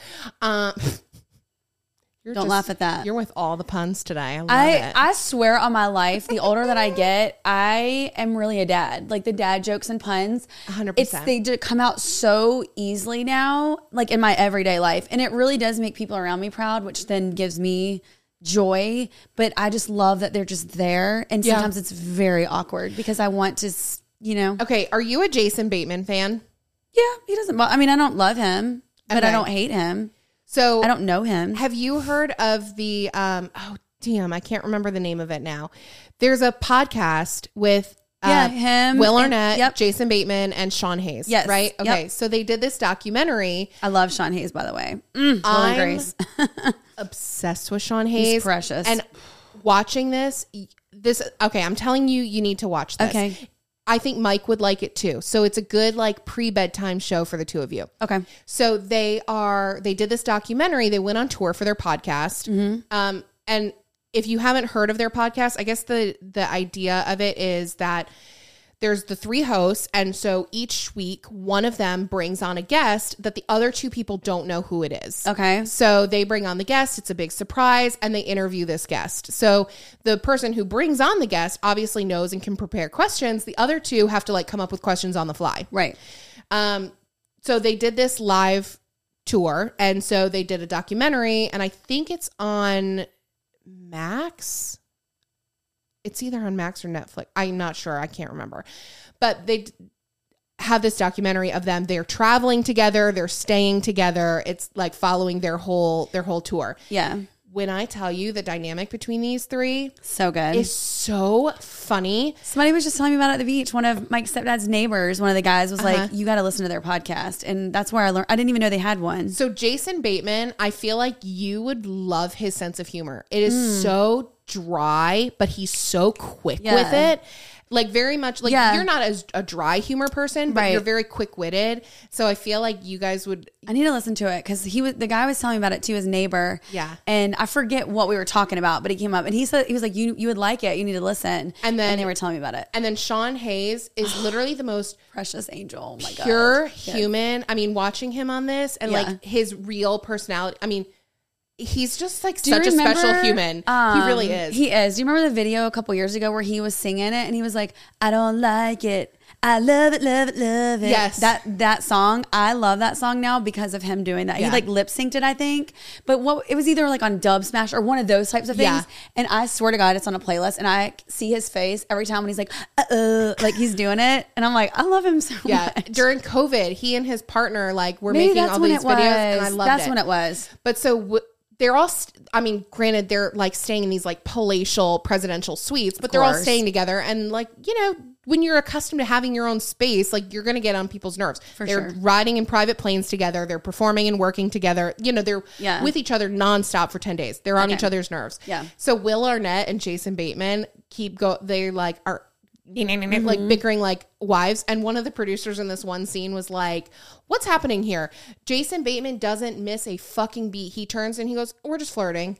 Speaker 2: Don't laugh at that.
Speaker 3: You're with all the puns today. I love it.
Speaker 2: I swear on my life, the older that I get, I am really a dad. Like the dad jokes and puns.
Speaker 3: 100%.
Speaker 2: They come out so easily now, like in my everyday life. And it really does make people around me proud, which then gives me joy, but I just love that they're just there. And
Speaker 3: Yeah.
Speaker 2: sometimes it's very awkward because I want to,
Speaker 3: Okay, are you a Jason Bateman fan?
Speaker 2: yeah, he doesn't, I mean, I don't love him, but
Speaker 3: Okay.
Speaker 2: I don't hate him.
Speaker 3: So
Speaker 2: I don't know him.
Speaker 3: have you heard of the oh damn, I can't remember the name of it now. There's a podcast with
Speaker 2: him.
Speaker 3: Will
Speaker 2: and-
Speaker 3: Arnett,
Speaker 2: Yep.
Speaker 3: Jason Bateman, and Sean Hayes.
Speaker 2: Yes.
Speaker 3: Right?
Speaker 2: Yep.
Speaker 3: Okay. So they did this documentary.
Speaker 2: I love Sean Hayes, by the way. Will and
Speaker 3: I'm
Speaker 2: Grace.
Speaker 3: obsessed with Sean Hayes.
Speaker 2: He's precious.
Speaker 3: And watching this, okay, I'm telling you, you need to watch this.
Speaker 2: Okay.
Speaker 3: I think Mike would like it too. So it's a good like pre-bedtime show for the two of you.
Speaker 2: Okay.
Speaker 3: So they did this documentary. They went on tour for their podcast. And if you haven't heard of their podcast, I guess the idea of it is that there's the three hosts. And so each week, one of them brings on a guest that the other two people don't know who it is.
Speaker 2: Okay.
Speaker 3: So they bring on the guest. It's a big surprise and they interview this guest. So the person who brings on the guest obviously knows and can prepare questions. The other two have to like come up with questions on the fly.
Speaker 2: Right.
Speaker 3: So they did this live tour. And so they did a documentary and I think it's on Max. It's either on Max or Netflix. I'm not sure. I can't remember. But they have this documentary of them. They're traveling together. They're staying together. It's like following their whole tour.
Speaker 2: Yeah.
Speaker 3: When I tell you the dynamic between these three
Speaker 2: So good.
Speaker 3: is so funny.
Speaker 2: Somebody was just telling me about it at the beach. One of Mike's stepdad's neighbors, one of the guys was like, you got to listen to their podcast. And that's where I learned. I didn't even know they had one.
Speaker 3: So Jason Bateman, I feel like you would love his sense of humor. It is so dry, but he's so quick with it. Like very much like you're not as a dry humor person, but you're very quick witted. So I feel like you guys would.
Speaker 2: I need to listen to it because the guy was telling me about it too, his neighbor.
Speaker 3: Yeah.
Speaker 2: And I forget what we were talking about, but he came up and he was like, you would like it. You need to listen.
Speaker 3: And then
Speaker 2: they were telling me about it.
Speaker 3: And then Sean Hayes is literally the most
Speaker 2: Precious angel. Oh my God.
Speaker 3: pure human. I mean, watching him on this and like his real personality. I mean, he's just like such a special human. He really is.
Speaker 2: He is. Do you remember the video a couple years ago where he was singing it and he was like, I don't like it. I love it, love it, love it.
Speaker 3: Yes.
Speaker 2: That song, I love that song now because of him doing that. He like lip synced it, I think. But it was either like on Dub Smash or one of those types of things.
Speaker 3: Yeah.
Speaker 2: And I swear to God, it's on a playlist and I see his face every time when he's like, like he's doing it. And I'm like, I love him so much.
Speaker 3: During COVID, he and his partner like were
Speaker 2: Maybe
Speaker 3: making
Speaker 2: that's
Speaker 3: all
Speaker 2: when
Speaker 3: these
Speaker 2: it
Speaker 3: videos
Speaker 2: was.
Speaker 3: and I loved it.
Speaker 2: That's when it was.
Speaker 3: But so they're all, I mean, granted, they're like staying in these like palatial presidential suites, but they're all staying together. And like, you know, when you're accustomed to having your own space, like you're going to get on people's nerves. They're riding in private planes together. They're performing and working together. You know, they're with each other nonstop for 10 days. They're on each other's nerves.
Speaker 2: Yeah.
Speaker 3: So Will Arnett and Jason Bateman they like are like bickering like wives. And one of the producers in this one scene was like, what's happening here? Jason Bateman doesn't miss a fucking beat. He turns and he goes, we're just flirting.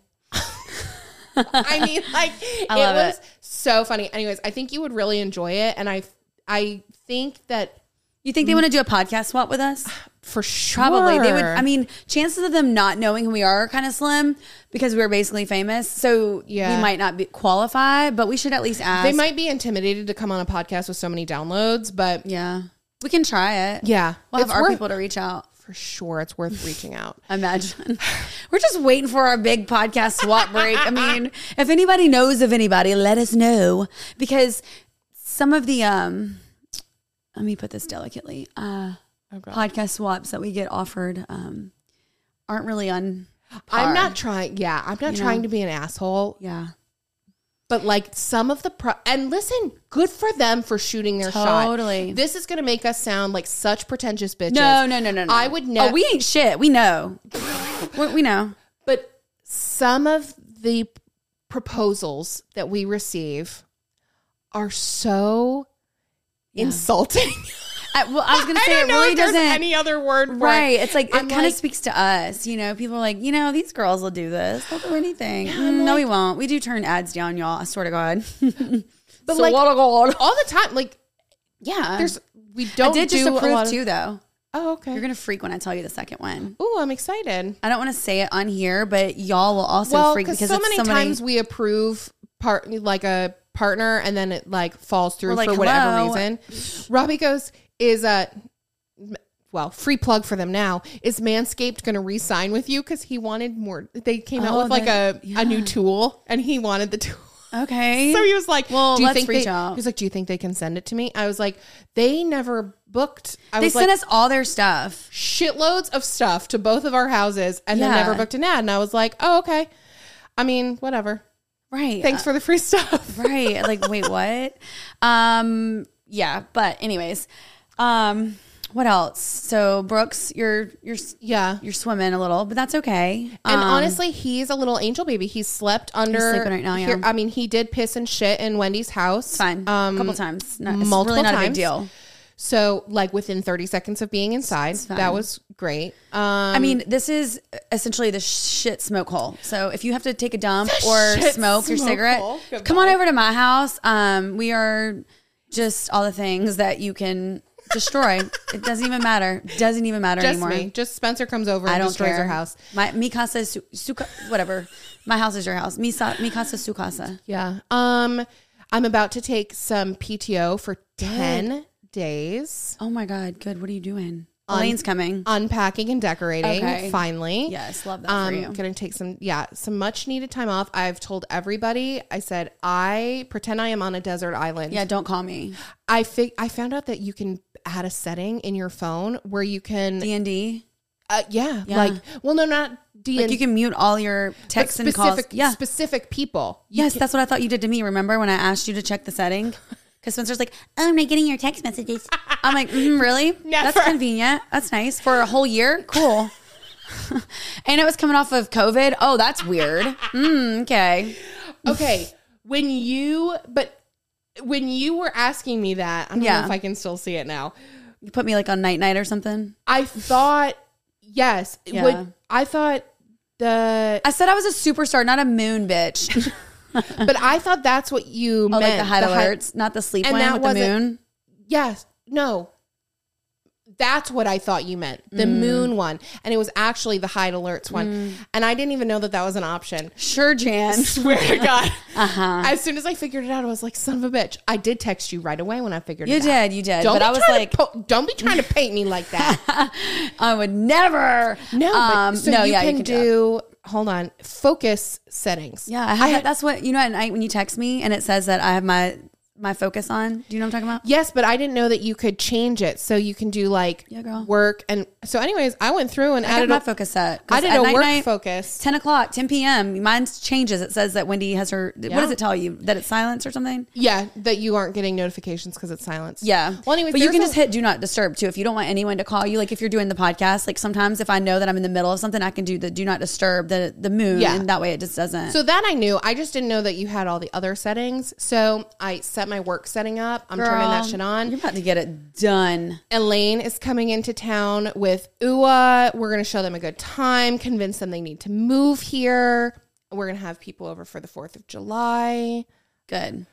Speaker 3: I mean, like, it was so funny. Anyways, I think you would really enjoy it. And I think that.
Speaker 2: You think they want to do a podcast swap with us?
Speaker 3: For sure.
Speaker 2: Probably. They would. I mean, chances of them not knowing who we are kind of slim because we're basically famous. So we might not qualify, but we should at least ask.
Speaker 3: They might be intimidated to come on a podcast with so many downloads, but
Speaker 2: yeah, we can try it.
Speaker 3: Yeah.
Speaker 2: We'll have our people to reach out.
Speaker 3: For sure. It's worth reaching out.
Speaker 2: Imagine. We're just waiting for our big podcast swap break. I mean, if anybody knows of anybody, let us know because some of the, let me put this delicately. Podcast swaps that we get offered aren't really on par.
Speaker 3: I'm not trying to be an asshole.
Speaker 2: Yeah.
Speaker 3: But like some of the and listen, good for them for shooting their shot.
Speaker 2: Totally.
Speaker 3: This is going to make us sound like such pretentious bitches.
Speaker 2: No.
Speaker 3: I would never.
Speaker 2: Oh, we ain't shit. We know. we know.
Speaker 3: But some of the proposals that we receive are so insulting.
Speaker 2: I was going to say it really doesn't.
Speaker 3: Any other word for
Speaker 2: right.
Speaker 3: it.
Speaker 2: It's like, it kind of speaks to us. You know, people are like, you know, these girls will do this. They'll do anything. No, we won't. We do turn ads down, y'all. I swear to God.
Speaker 3: But like, all the time, like,
Speaker 2: yeah.
Speaker 3: We don't
Speaker 2: I did just
Speaker 3: do
Speaker 2: approve too, though.
Speaker 3: Oh, okay.
Speaker 2: You're going to freak when I tell you the second one.
Speaker 3: Ooh, I'm excited.
Speaker 2: I don't want to say it on here, but y'all will also freak because
Speaker 3: so many times we approve like a partner and then it like falls through
Speaker 2: like,
Speaker 3: for whatever reason. Robbie goes, free plug for them now, is Manscaped going to re-sign with you? Because he wanted more. They came out with like a new tool, and he wanted the tool.
Speaker 2: Okay.
Speaker 3: So he was like,
Speaker 2: well,
Speaker 3: do you
Speaker 2: let's
Speaker 3: think
Speaker 2: reach
Speaker 3: they,
Speaker 2: out.
Speaker 3: He was like, do you think they can send it to me? I was like, they never booked.
Speaker 2: They sent us all their stuff.
Speaker 3: Shitloads of stuff to both of our houses and then never booked an ad. And I was like, oh, okay. I mean, whatever.
Speaker 2: Right.
Speaker 3: Thanks for the free stuff.
Speaker 2: Right. Like, wait, what? Yeah. But anyways, what else? So Brooks, you're swimming a little, but that's okay.
Speaker 3: And honestly, he's a little angel baby. He's slept under.
Speaker 2: He's sleeping right now. Yeah.
Speaker 3: Here, I mean, he did piss and shit in Wendy's house.
Speaker 2: It's fine. A couple times. It's
Speaker 3: multiple
Speaker 2: really not
Speaker 3: times.
Speaker 2: a big deal.
Speaker 3: So, like within 30 seconds of being inside, that was great.
Speaker 2: I mean, this is essentially the shit smoke hole. So if you have to take a dump or smoke your cigarette, come on over to my house. We are just all the things that you can destroy. It doesn't even matter. Doesn't even matter
Speaker 3: Just
Speaker 2: anymore.
Speaker 3: me. Just Spencer comes over and destroys her house.
Speaker 2: Mi casa is whatever. My house is your house. Mi casa su casa.
Speaker 3: Yeah. I'm about to take some PTO for 10 days.
Speaker 2: Oh my God. Good. What are you doing? Elaine's coming.
Speaker 3: Unpacking and decorating. Finally.
Speaker 2: Yes. Love that for you.
Speaker 3: I'm going to take some much needed time off. I've told everybody, I said, I pretend I am on a desert island.
Speaker 2: Yeah. Don't call me.
Speaker 3: I found out that you can add a setting in your phone where you can
Speaker 2: D&D.
Speaker 3: Yeah. Like, well, no, not D&D.
Speaker 2: Like you can mute all your texts and calls. Yeah.
Speaker 3: Specific people.
Speaker 2: Yes. That's what I thought you did to me. Remember when I asked you to check the setting? Because Spencer's like, oh, I'm not getting your text messages. I'm like, really?
Speaker 3: Never.
Speaker 2: That's convenient. That's nice. For a whole year? Cool. And it was coming off of COVID. Oh, that's weird. Okay.
Speaker 3: Okay. When you were asking me that, I don't know if I can still see it now.
Speaker 2: You put me like on night or something?
Speaker 3: I thought, yes.
Speaker 2: Yeah.
Speaker 3: I thought
Speaker 2: I said I was a superstar, not a moon bitch.
Speaker 3: but I thought that's what you meant.
Speaker 2: Like the hide alerts, not the sleep one with the moon?
Speaker 3: Yes. No. That's what I thought you meant. The moon one. And it was actually the hide alerts one. And I didn't even know that was an option.
Speaker 2: Sure, Jan.
Speaker 3: Swear to God. As soon as I figured it out, I was like, son of a bitch. I did text you right away when I figured it out.
Speaker 2: You did.
Speaker 3: Don't
Speaker 2: but I was like,
Speaker 3: don't be trying to paint me like that.
Speaker 2: I would never.
Speaker 3: No, but so you can do... Hold on. Focus settings.
Speaker 2: Yeah, I have that's what, at night when you text me and it says that I have my focus on. Do you know what I'm talking about?
Speaker 3: Yes, but I didn't know that you could change it. So you can do like work. And so anyways, I went through and added
Speaker 2: my focus set.
Speaker 3: I did a work focus.
Speaker 2: 10 o'clock, 10 p.m. Mine changes. It says that Wendy has her, what does it tell you? That it's silenced or something?
Speaker 3: Yeah, that you aren't getting notifications because it's silenced.
Speaker 2: Yeah.
Speaker 3: Well, anyways,
Speaker 2: but you can just hit do not disturb too. If you don't want anyone to call you, like if you're doing the podcast, like sometimes if I know that I'm in the middle of something, I can do the do not disturb the moon. Yeah. And that way it just doesn't.
Speaker 3: So that I knew. I just didn't know that you had all the other settings. So I set my work setting up. I'm turning that shit on.
Speaker 2: You're about to get it done.
Speaker 3: Elaine is coming into town with Ua. We're going to show them a good time, convince them they need to move here. We're going to have people over for the 4th of July.
Speaker 2: Good.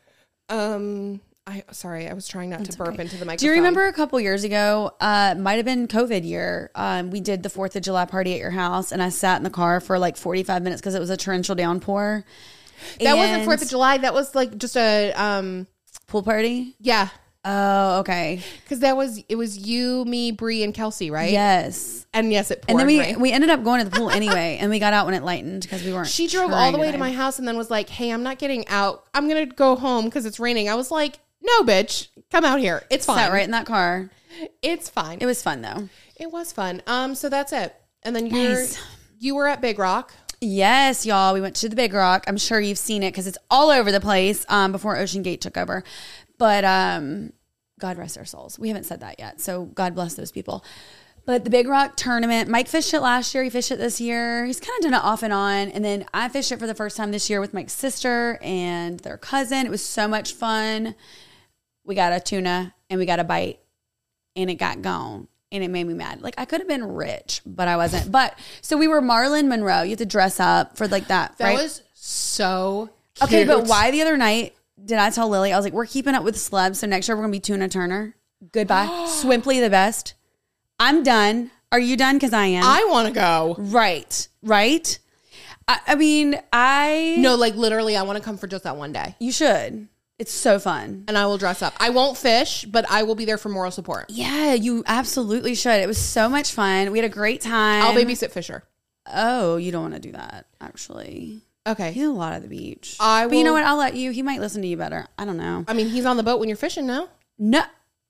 Speaker 3: Sorry, I was trying not to burp into the microphone.
Speaker 2: Do you remember a couple years ago, might have been COVID year, we did the 4th of July party at your house and I sat in the car for like 45 minutes because it was a torrential downpour.
Speaker 3: That wasn't 4th of July. That was like just a...
Speaker 2: pool party?
Speaker 3: Yeah.
Speaker 2: Oh, okay.
Speaker 3: Because it was you, me, Bree, and Kelsey, right?
Speaker 2: Yes.
Speaker 3: And yes, it poured.
Speaker 2: And then we ended up going to the pool anyway, and we got out when it lightened because we weren't.
Speaker 3: She drove all the way to my house and then was like, "Hey, I'm not getting out. I'm gonna go home because it's raining." I was like, "No, bitch, come out here. It's fine."
Speaker 2: Sat right in that car.
Speaker 3: It's fine.
Speaker 2: It was fun though.
Speaker 3: It was fun. So that's it. And then you were at Big Rock.
Speaker 2: Yes, y'all. We went to the Big Rock. I'm sure you've seen it because it's all over the place. Before Ocean Gate took over. But God rest their souls. We haven't said that yet. So God bless those people. But the Big Rock tournament, Mike fished it last year. He fished it this year. He's kind of done it off and on. And then I fished it for the first time this year with Mike's sister and their cousin. It was so much fun. We got a tuna and we got a bite and it got gone. And it made me mad. Like I could have been rich, but I wasn't. But so we were Marilyn Monroe. You have to dress up for like that.
Speaker 3: That was so cute.
Speaker 2: Okay, but why the other night did I tell Lily? I was like, we're keeping up with celebs, so next year we're gonna be Tuna Turner. Goodbye. Swimply the best. I'm done. Are you done? Because I am.
Speaker 3: I want to go.
Speaker 2: Right. I mean,
Speaker 3: No, like literally, I want to come for just that one day.
Speaker 2: You should. It's so fun.
Speaker 3: And I will dress up. I won't fish, but I will be there for moral support.
Speaker 2: Yeah, you absolutely should. It was so much fun. We had a great time.
Speaker 3: I'll babysit Fisher.
Speaker 2: Oh, you don't want to do that, actually.
Speaker 3: Okay.
Speaker 2: He's a lot at the beach.
Speaker 3: But
Speaker 2: you know what? I'll let you. He might listen to you better. I don't know.
Speaker 3: I mean, he's on the boat when you're fishing, no?
Speaker 2: No.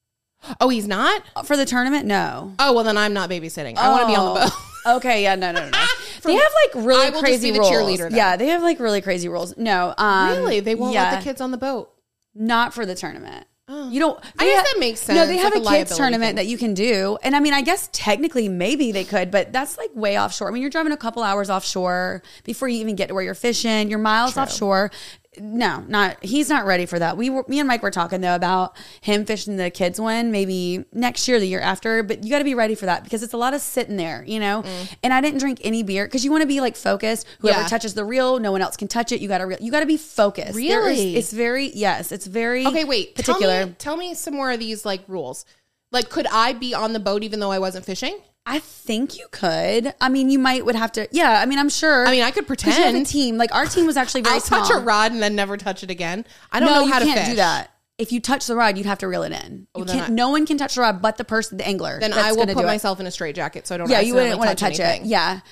Speaker 3: Oh, he's not?
Speaker 2: For the tournament? No.
Speaker 3: Oh, well, then I'm not babysitting. I want to be on the boat.
Speaker 2: Okay, yeah, no. They have like really
Speaker 3: I will
Speaker 2: crazy
Speaker 3: just be the
Speaker 2: rules.
Speaker 3: cheerleader then.
Speaker 2: Yeah, they have like really crazy rules. No,
Speaker 3: Really? They won't let the kids on the boat?
Speaker 2: Not for the tournament. You don't.
Speaker 3: I guess that makes sense.
Speaker 2: No, they have
Speaker 3: like
Speaker 2: a kids tournament that you can do, and I mean, I guess technically maybe they could, but that's like way offshore. I mean, you're driving a couple hours offshore before you even get to where you're fishing. You're miles offshore. No, he's not ready for that. Me and Mike were talking though about him fishing the kids one maybe next year, the year after, but you got to be ready for that because it's a lot of sitting there, you know. And I didn't drink any beer because you want to be like focused. Whoever touches the reel, no one else can touch it. You got to be focused.
Speaker 3: Really,
Speaker 2: it's very
Speaker 3: okay. Wait,
Speaker 2: particular.
Speaker 3: Tell me some more of these like rules. Like, could I be on the boat even though I wasn't fishing?
Speaker 2: I think you could. I mean, you would have to. Yeah, I mean, I'm sure.
Speaker 3: I mean, I could pretend.
Speaker 2: You have a team. Like our team was actually very small.
Speaker 3: I'll touch a rod and then never touch it again. I don't know how to fish.
Speaker 2: You can't do that. If you touch the rod, you'd have to reel it in. No one can touch the rod but the angler.
Speaker 3: Then I will put myself in a straitjacket so I don't.
Speaker 2: Yeah, you wouldn't want to touch it. Yeah.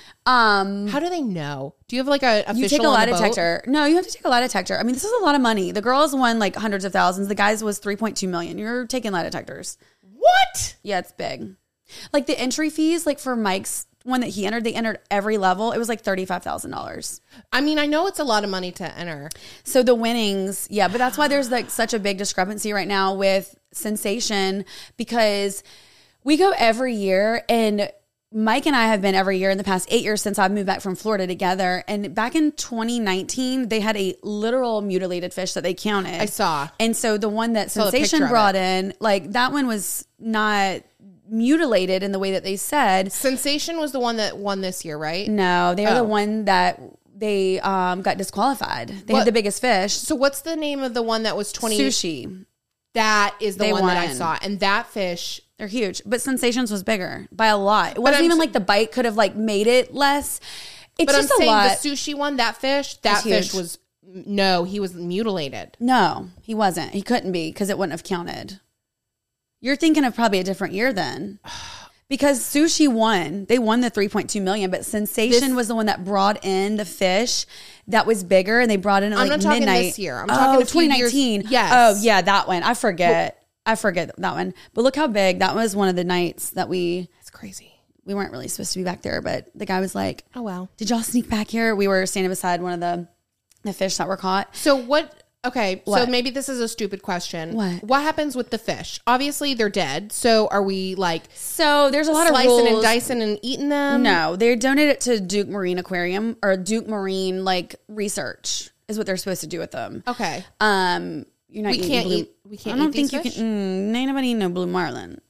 Speaker 3: How do they know? Do you have like a official?
Speaker 2: You take a lie detector. No, you have to take a lie detector. I mean, this is a lot of money. The girls won like hundreds of thousands. The guys was 3.2 million. You're taking lie detectors.
Speaker 3: What?
Speaker 2: Yeah, it's big. Like the entry fees, like for Mike's one that he entered, they entered every level. It was like $35,000.
Speaker 3: I mean, I know it's a lot of money to enter.
Speaker 2: So the winnings, yeah, but that's why there's like such a big discrepancy right now with Sensation because we go every year and Mike and I have been every year in the past 8 years since I've moved back from Florida together. And back in 2019, they had a literal mutilated fish that they counted.
Speaker 3: I saw.
Speaker 2: And so the one that Sensation brought in, like that one was not mutilated in the way that they said.
Speaker 3: Sensation was the one that won this year, right?
Speaker 2: No, they were the one that they got disqualified. They had the biggest fish.
Speaker 3: So what's the name of the one that was 20?
Speaker 2: Sushi.
Speaker 3: That is the one that I saw. And that fish...
Speaker 2: They're huge. But Sensations was bigger by a lot. It wasn't even like the bite could have like made it less. It's just a lot.
Speaker 3: The sushi one, that fish was... No, he was mutilated.
Speaker 2: No, he wasn't. He couldn't be because it wouldn't have counted. You're thinking of probably a different year then. Because Sushi won. They won the 3.2 million, but Sensation was the one that brought in the fish that was bigger and they brought in at like midnight.
Speaker 3: I'm not talking this year. I'm talking
Speaker 2: 2019.
Speaker 3: Yes.
Speaker 2: Oh, yeah, that one. I forget that one. But look how big. That was one of the nights that
Speaker 3: It's crazy.
Speaker 2: We weren't really supposed to be back there, but the guy was like,
Speaker 3: "Oh wow.
Speaker 2: Did y'all sneak back here?" We were standing beside one of the fish that were caught.
Speaker 3: So what? Okay, so maybe this is a stupid question. What happens with the fish? Obviously, they're dead. So are we like...
Speaker 2: So there's a lot of rules.
Speaker 3: Slicing and dicing and eating them?
Speaker 2: No, they donate it to Duke Marine Aquarium or Duke Marine like research is what they're supposed to do with them.
Speaker 3: Okay.
Speaker 2: You're not
Speaker 3: we can't eat
Speaker 2: I don't think
Speaker 3: fish?
Speaker 2: You can. Ain't nobody eat no blue marlin.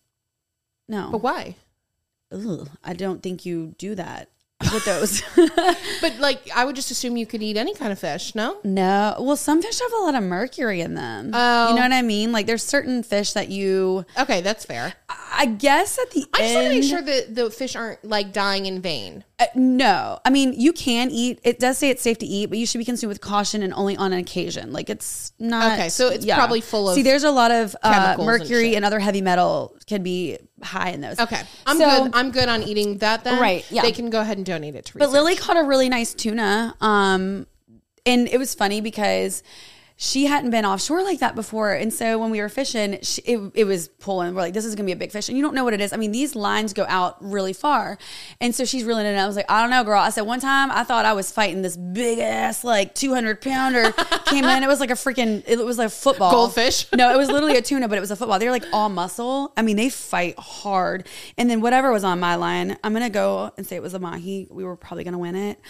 Speaker 2: No.
Speaker 3: But why?
Speaker 2: Ugh, I don't think you do that with those.
Speaker 3: But like, I would just assume you could eat any kind of fish, no?
Speaker 2: No. Well, some fish have a lot of mercury in them.
Speaker 3: Oh.
Speaker 2: You know what I mean? Like there's certain fish that you...
Speaker 3: Okay, that's fair.
Speaker 2: I guess at the end...
Speaker 3: I just want to make sure that the fish aren't like dying in vain.
Speaker 2: No. I mean, you can eat. It does say it's safe to eat, but you should be consumed with caution and only on an occasion. Like it's not...
Speaker 3: Okay, so it's probably full of...
Speaker 2: See, there's a lot of mercury
Speaker 3: and
Speaker 2: and other heavy metal can be high in those.
Speaker 3: Okay. I'm good on eating that then.
Speaker 2: Right, yeah.
Speaker 3: They can go ahead and donate it to research.
Speaker 2: But Lily caught a really nice tuna. And it was funny because she hadn't been offshore like that before. And so when we were fishing, it was pulling. We're like, this is going to be a big fish. And you don't know what it is. I mean, these lines go out really far. And so she's reeling it in. I was like, I don't know, girl. I said, one time I thought I was fighting this big ass, like 200 pounder came in. It was like it was like a football.
Speaker 3: Goldfish?
Speaker 2: No, it was literally a tuna, but it was a football. They're like all muscle. I mean, they fight hard. And then whatever was on my line, I'm going to go and say it was a mahi. We were probably going to win it.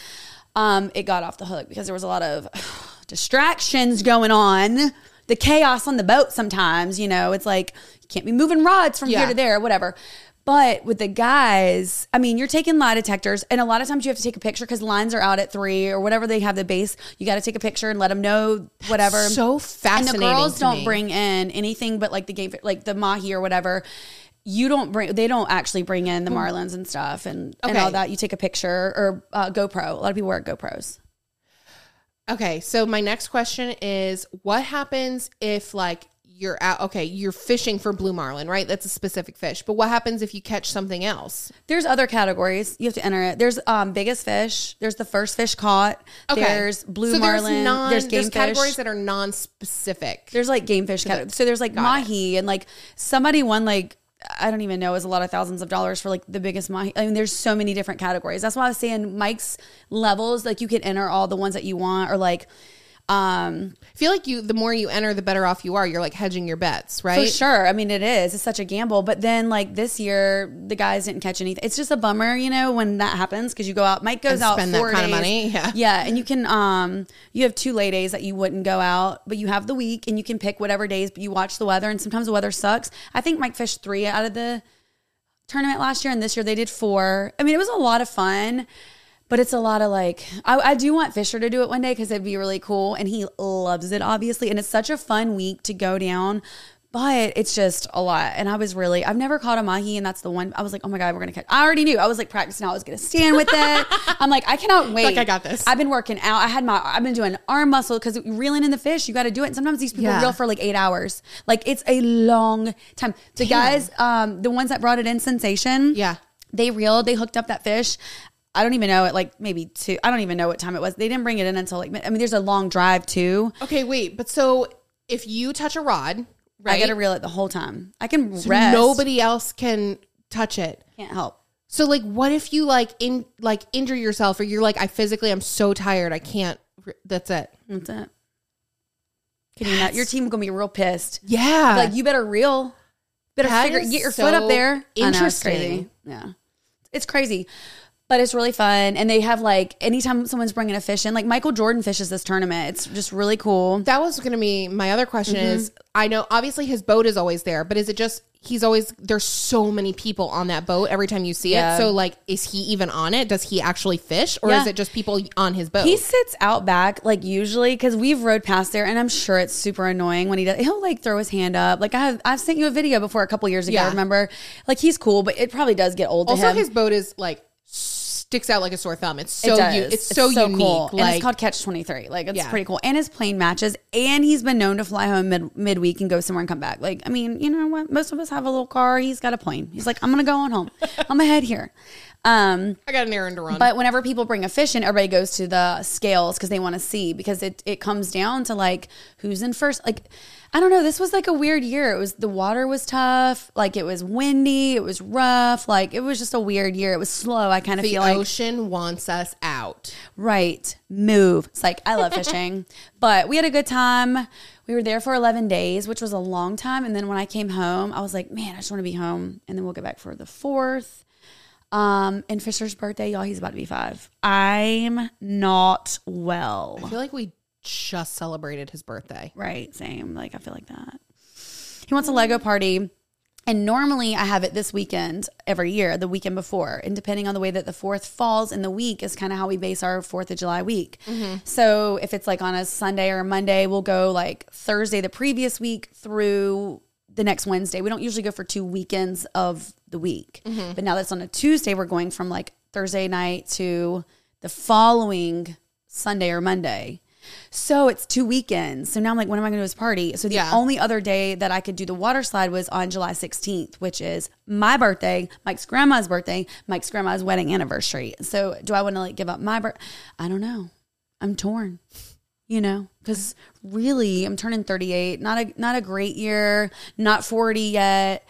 Speaker 2: It got off the hook because there was a lot of distractions going on. The chaos on the boat sometimes, it's like you can't be moving rods from here to there, whatever. But with the guys, I mean, you're taking lie detectors, and a lot of times you have to take a picture because lines are out at 3 or whatever they have the base. You got to take a picture and let them know whatever.
Speaker 3: That's so fascinating.
Speaker 2: And the girls don't bring in anything but like the game, like the mahi or whatever. They don't actually bring in the marlins and stuff and all that. You take a picture or GoPro. A lot of people wear GoPros.
Speaker 3: Okay, so my next question is, what happens if like you're out, okay, you're fishing for blue marlin, right? That's a specific fish. But what happens if you catch something else?
Speaker 2: There's other categories. You have to enter it. There's biggest fish. There's the first fish caught.
Speaker 3: Okay.
Speaker 2: There's blue marlin. There's game fish.
Speaker 3: Categories that are non-specific.
Speaker 2: There's like game fish categories. So there's like mahi and like somebody won like, I don't even know, is a lot of thousands of dollars for like the biggest mahi. I mean, there's so many different categories. That's why I was saying Mike's levels, like you can enter all the ones that you want, or like,
Speaker 3: I feel like the more you enter, the better off you are. You're like hedging your bets, right?
Speaker 2: For sure. I mean, it is. It's such a gamble. But then like this year, the guys didn't catch anything. It's just a bummer, you know, when that happens, because you go out, Mike goes out
Speaker 3: spend
Speaker 2: 4
Speaker 3: that kind
Speaker 2: days.
Speaker 3: of money. Yeah.
Speaker 2: Yeah. And you can, you have 2 lay days that you wouldn't go out, but you have the week and you can pick whatever days, but you watch the weather, and sometimes the weather sucks. I think Mike fished 3 out of the tournament last year, and this year they did 4. I mean, it was a lot of fun. But it's a lot of like, I do want Fisher to do it one day because it'd be really cool. And he loves it, obviously. And it's such a fun week to go down. But it's just a lot. And I've never caught a mahi. And that's the one, I was like, oh my God, we're going to catch. I already knew. I was like practicing how I was going to stand with it. I'm like, I cannot wait.
Speaker 3: Like, I got this.
Speaker 2: I've been working out. I've been doing arm muscle because reeling in the fish, you got to do it. And sometimes these people reel for like 8 hours. Like it's a long time. The guys, the ones that brought it in, Sensation.
Speaker 3: Yeah.
Speaker 2: They reeled, they hooked up that fish. I don't even know it, like maybe 2. I don't even know what time it was. They didn't bring it in until like, I mean, there's a long drive too.
Speaker 3: Okay, wait. But so if you touch a rod, right?
Speaker 2: I got to reel it the whole time. I can
Speaker 3: so
Speaker 2: rest.
Speaker 3: nobody else can touch it.
Speaker 2: Can't help.
Speaker 3: So like, what if you injure yourself, or you're like, I'm so tired. I can't, that's it.
Speaker 2: That's it. Can you not? Your team going to be real pissed.
Speaker 3: Yeah.
Speaker 2: Like you better reel. Get your foot up there.
Speaker 3: Interesting.
Speaker 2: I know, it's crazy. Yeah. It's crazy. But it's really fun. And they have like, anytime someone's bringing a fish in, like Michael Jordan fishes this tournament. It's just really cool.
Speaker 3: That was going to be my other question is, I know obviously his boat is always there, but is it just, there's so many people on that boat every time you see it. So like, is he even on it? Does he actually fish, or is it just people on his boat?
Speaker 2: He sits out back, like usually, because we've rode past there, and I'm sure it's super annoying when he does. He'll like throw his hand up. Like I've sent you a video before a couple years ago. Remember? Like he's cool, but it probably does get old to him.
Speaker 3: Also, his boat is like sticks out like a sore thumb. It's so it's so unique.
Speaker 2: Cool.
Speaker 3: Like,
Speaker 2: and it's called Catch 23. Like it's pretty cool. And his plane matches. And he's been known to fly home midweek and go somewhere and come back. Like, I mean, you know what? Most of us have a little car. He's got a plane. He's like, I'm gonna go on home. I'm gonna head here.
Speaker 3: I got an errand to run.
Speaker 2: But whenever people bring a fish in, everybody goes to the scales because they want to see, because it comes down to like who's in first. Like, I don't know. This was like a weird year. The water was tough. Like it was windy. It was rough. Like it was just a weird year. It was slow. I kind of feel like
Speaker 3: the ocean wants us out.
Speaker 2: Right. Move. It's like, I love fishing, but we had a good time. We were there for 11 days, which was a long time. And then when I came home, I was like, man, I just want to be home. And then we'll get back for the 4th. And Fisher's birthday, y'all, he's about to be 5. I'm not well.
Speaker 3: I feel like we just celebrated his birthday.
Speaker 2: Right. Same. Like, I feel like that. He wants a Lego party. And normally I have it this weekend every year, the weekend before. And depending on the way that the 4th falls in the week is kind of how we base our 4th of July week. So if it's like on a Sunday or a Monday, we'll go like Thursday the previous week through the next Wednesday. We don't usually go for 2 weekends of the week. But now that's on a Tuesday, we're going from like Thursday night to the following Sunday or Monday. So it's 2 weekends. So now I'm like, when am I going to do this party? So the only other day that I could do the water slide was on July 16th, which is my birthday, Mike's grandma's birthday, Mike's grandma's wedding anniversary. So do I want to like give up my birthday? I don't know. I'm torn. You know, because really I'm turning 38, not a great year, not 40 yet.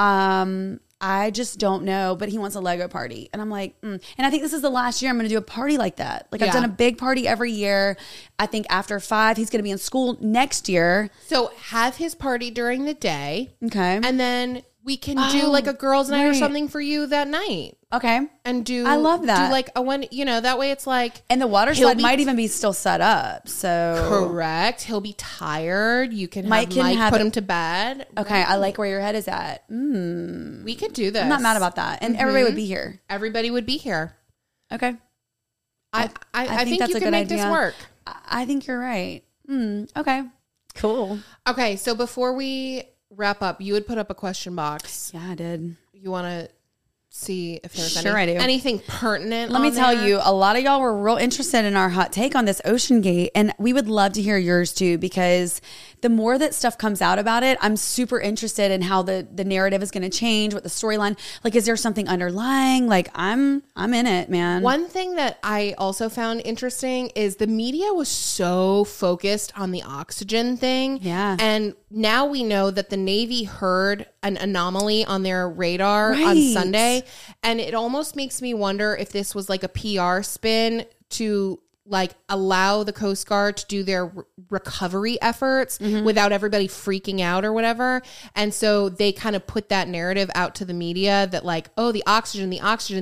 Speaker 2: I just don't know, but he wants a Lego party. And I'm like, And I think this is the last year I'm going to do a party like that. Like I've done a big party every year. I think after 5, he's going to be in school next year.
Speaker 3: So have his party during the day.
Speaker 2: Okay.
Speaker 3: And then we can do like a girls' night or something for you that night.
Speaker 2: Okay.
Speaker 3: And
Speaker 2: I love that.
Speaker 3: Do like a one, that way it's like.
Speaker 2: And the water slide might even be still set up. So
Speaker 3: correct. He'll be tired. You can Mike put him to bed.
Speaker 2: Okay. I like where your head is at.
Speaker 3: We could do this.
Speaker 2: I'm not mad about that. And everybody would be here.
Speaker 3: Everybody would be here.
Speaker 2: Okay.
Speaker 3: I think that's you can make this work.
Speaker 2: I think you're right. Okay. Cool.
Speaker 3: Okay. So before we wrap up, you would put up a question box.
Speaker 2: Yeah, I did.
Speaker 3: You want to see if there's
Speaker 2: Sure I do.
Speaker 3: anything pertinent.
Speaker 2: Let me
Speaker 3: on
Speaker 2: tell
Speaker 3: there.
Speaker 2: you, a lot of y'all were real interested in our hot take on this Ocean Gate, and we would love to hear yours too, because the more that stuff comes out about it, I'm super interested in how the narrative is going to change, what the storyline, like, is there something underlying? Like, I'm in it, man.
Speaker 3: One thing that I also found interesting is the media was so focused on the oxygen thing.
Speaker 2: Yeah.
Speaker 3: And now we know that the Navy heard an anomaly on their radar on
Speaker 2: Right.
Speaker 3: Sunday. And it almost makes me wonder if this was like a PR spin to like allow the Coast Guard to do their recovery efforts without everybody freaking out or whatever. And so they kind of put that narrative out to the media that like, oh, the oxygen,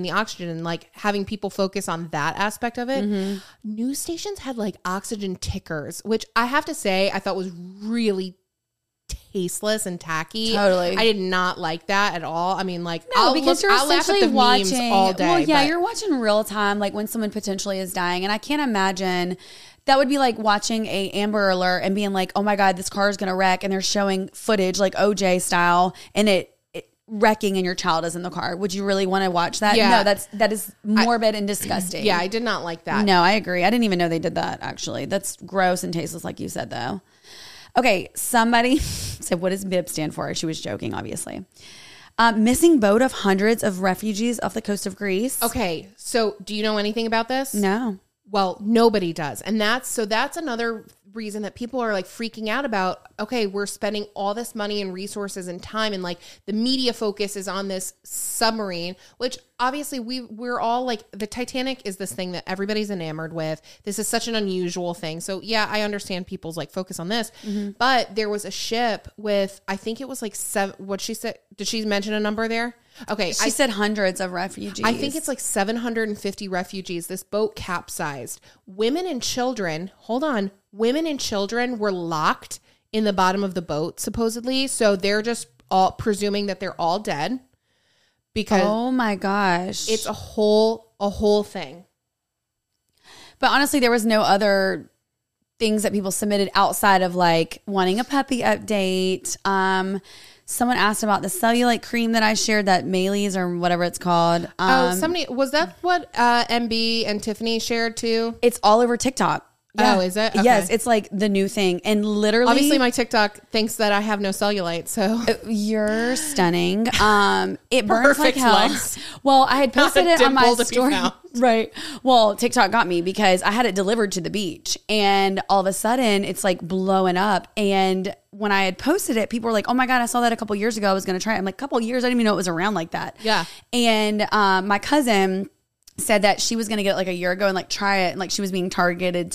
Speaker 3: and like having people focus on that aspect of it. News stations had like oxygen tickers, which I have to say I thought was really tasteless and tacky.
Speaker 2: Totally.
Speaker 3: I did not like that at all. I mean, like,
Speaker 2: No, because you're
Speaker 3: I'll laugh at
Speaker 2: essentially
Speaker 3: the
Speaker 2: watching
Speaker 3: memes all day.
Speaker 2: Well, yeah,
Speaker 3: but-
Speaker 2: you're watching real time, like when someone potentially is dying, and I can't imagine that would be like watching a Amber Alert and being like, "Oh my God, this car is gonna wreck," and they're showing footage like OJ style, and it wrecking, and your child is in the car. Would you really want to watch that?
Speaker 3: Yeah.
Speaker 2: No, that is morbid and disgusting.
Speaker 3: Yeah, I did not like that.
Speaker 2: No, I agree. I didn't even know they did that. Actually, that's gross and tasteless, like you said, though. Okay, somebody said, what does BIB stand for? She was joking, obviously. Missing boat of hundreds of refugees off the coast of Greece.
Speaker 3: Okay, so do you know anything about this?
Speaker 2: No.
Speaker 3: Well, nobody does. And that's another reason that people are like freaking out about, okay, we're spending all this money and resources and time, and like the media focus is on this submarine, which obviously we're all like, the Titanic is this thing that everybody's enamored with. This is such an unusual thing. So yeah, I understand people's like focus on this, but there was a ship with, I think it was like what she said. Did she mention a number there? Okay.
Speaker 2: She said hundreds of refugees.
Speaker 3: I think it's like 750 refugees. This boat capsized. Women and children were locked in the bottom of the boat, supposedly. So they're just all presuming that they're all dead because
Speaker 2: oh my gosh.
Speaker 3: it's a whole thing.
Speaker 2: But honestly, there was no other things that people submitted outside of like wanting a puppy update. Someone asked about the cellulite cream that I shared, that Mayleys or whatever it's called.
Speaker 3: Was that what MB and Tiffany shared too?
Speaker 2: It's all over TikTok. Yeah.
Speaker 3: Oh, is it? Okay.
Speaker 2: Yes, it's like the new thing. And literally,
Speaker 3: Obviously, my TikTok thinks that I have no cellulite, so
Speaker 2: you're stunning. It burns like
Speaker 3: Perfect
Speaker 2: hell.
Speaker 3: legs.
Speaker 2: Well, I had posted
Speaker 3: Not a
Speaker 2: it on my
Speaker 3: dimple to be
Speaker 2: story.
Speaker 3: found.
Speaker 2: Right. Well, TikTok got me because I had it delivered to the beach, and all of a sudden it's like blowing up. And when I had posted it, people were like, "Oh my God, I saw that a couple years ago. I was going to try it." I'm like, "Couple years? I didn't even know it was around like that."
Speaker 3: Yeah.
Speaker 2: And my cousin said that she was going to get it like a year ago and like try it, and like she was being targeted.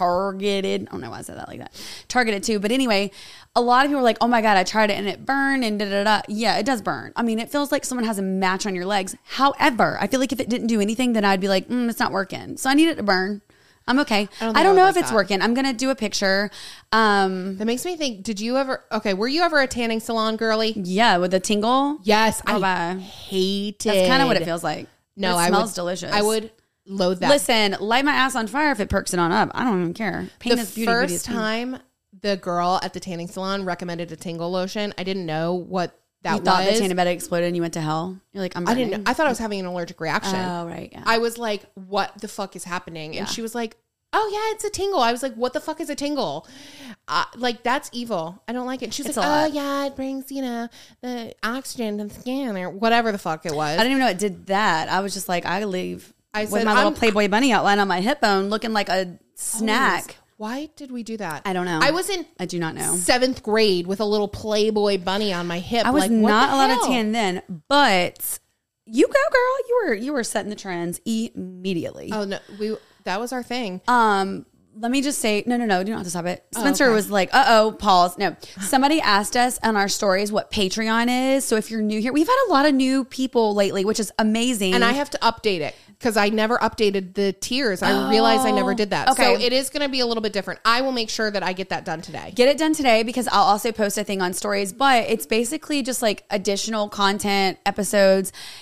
Speaker 2: I don't know why I said that like that. Targeted too. But anyway, a lot of people were like, "Oh my God, I tried it and it burned and da-da-da." Yeah, it does burn. I mean, it feels like someone has a match on your legs. However, I feel like if it didn't do anything, then I'd be like, it's not working. So I need it to burn. I'm okay. I don't know if it's working. I'm going to do a picture.
Speaker 3: That makes me think, were you ever a tanning salon girly?
Speaker 2: Yeah, with the tingle.
Speaker 3: Yes.
Speaker 2: Oh,
Speaker 3: I
Speaker 2: bye.
Speaker 3: hate it.
Speaker 2: That's kind of what it feels like.
Speaker 3: No,
Speaker 2: it smells delicious.
Speaker 3: I would loathe that.
Speaker 2: Listen, light my ass on fire if it perks it on up. I don't even care. Pain
Speaker 3: The
Speaker 2: is beauty. Beauty is
Speaker 3: first
Speaker 2: pain.
Speaker 3: time the girl at the tanning salon recommended a tingle lotion, I didn't know what that
Speaker 2: You thought the
Speaker 3: was.
Speaker 2: tanning bed exploded and you went to hell? You're like, I'm
Speaker 3: I
Speaker 2: burning.
Speaker 3: didn't know. I thought I was having an allergic reaction.
Speaker 2: Oh, right. Yeah.
Speaker 3: I was like, what the fuck is happening? And
Speaker 2: Yeah.
Speaker 3: she was like, oh yeah, it's a tingle. I was like, what the fuck is a tingle? Like, that's evil. I don't like it. She's
Speaker 2: It's
Speaker 3: like,
Speaker 2: a
Speaker 3: oh
Speaker 2: lot.
Speaker 3: yeah, it brings, the oxygen to the skin or whatever the fuck it was.
Speaker 2: I didn't even know it did that. I was just like, I leave
Speaker 3: I
Speaker 2: with
Speaker 3: said,
Speaker 2: my little
Speaker 3: I'm-
Speaker 2: Playboy bunny outline on my hip bone looking like a snack.
Speaker 3: Why did we do that?
Speaker 2: I don't know.
Speaker 3: I was in
Speaker 2: I do not know.
Speaker 3: 7th grade with a little Playboy bunny on my hip.
Speaker 2: I was
Speaker 3: like, what
Speaker 2: not
Speaker 3: the
Speaker 2: allowed
Speaker 3: hell?
Speaker 2: to tan then, but you go, girl. You were setting the trends immediately.
Speaker 3: Oh no, that was our thing.
Speaker 2: Let me just say, no, do not have to stop it. Spencer
Speaker 3: okay.
Speaker 2: was like, pause. No, somebody asked us on our stories what Patreon is. So if you're new here, we've had a lot of new people lately, which is amazing.
Speaker 3: And I have to update it because I never updated the tiers. I realized I never did that.
Speaker 2: Okay.
Speaker 3: So it is going to be a little bit different. I will make sure that I get that done today.
Speaker 2: Get it done today because I'll also post a thing on stories, but it's basically just like additional content episodes.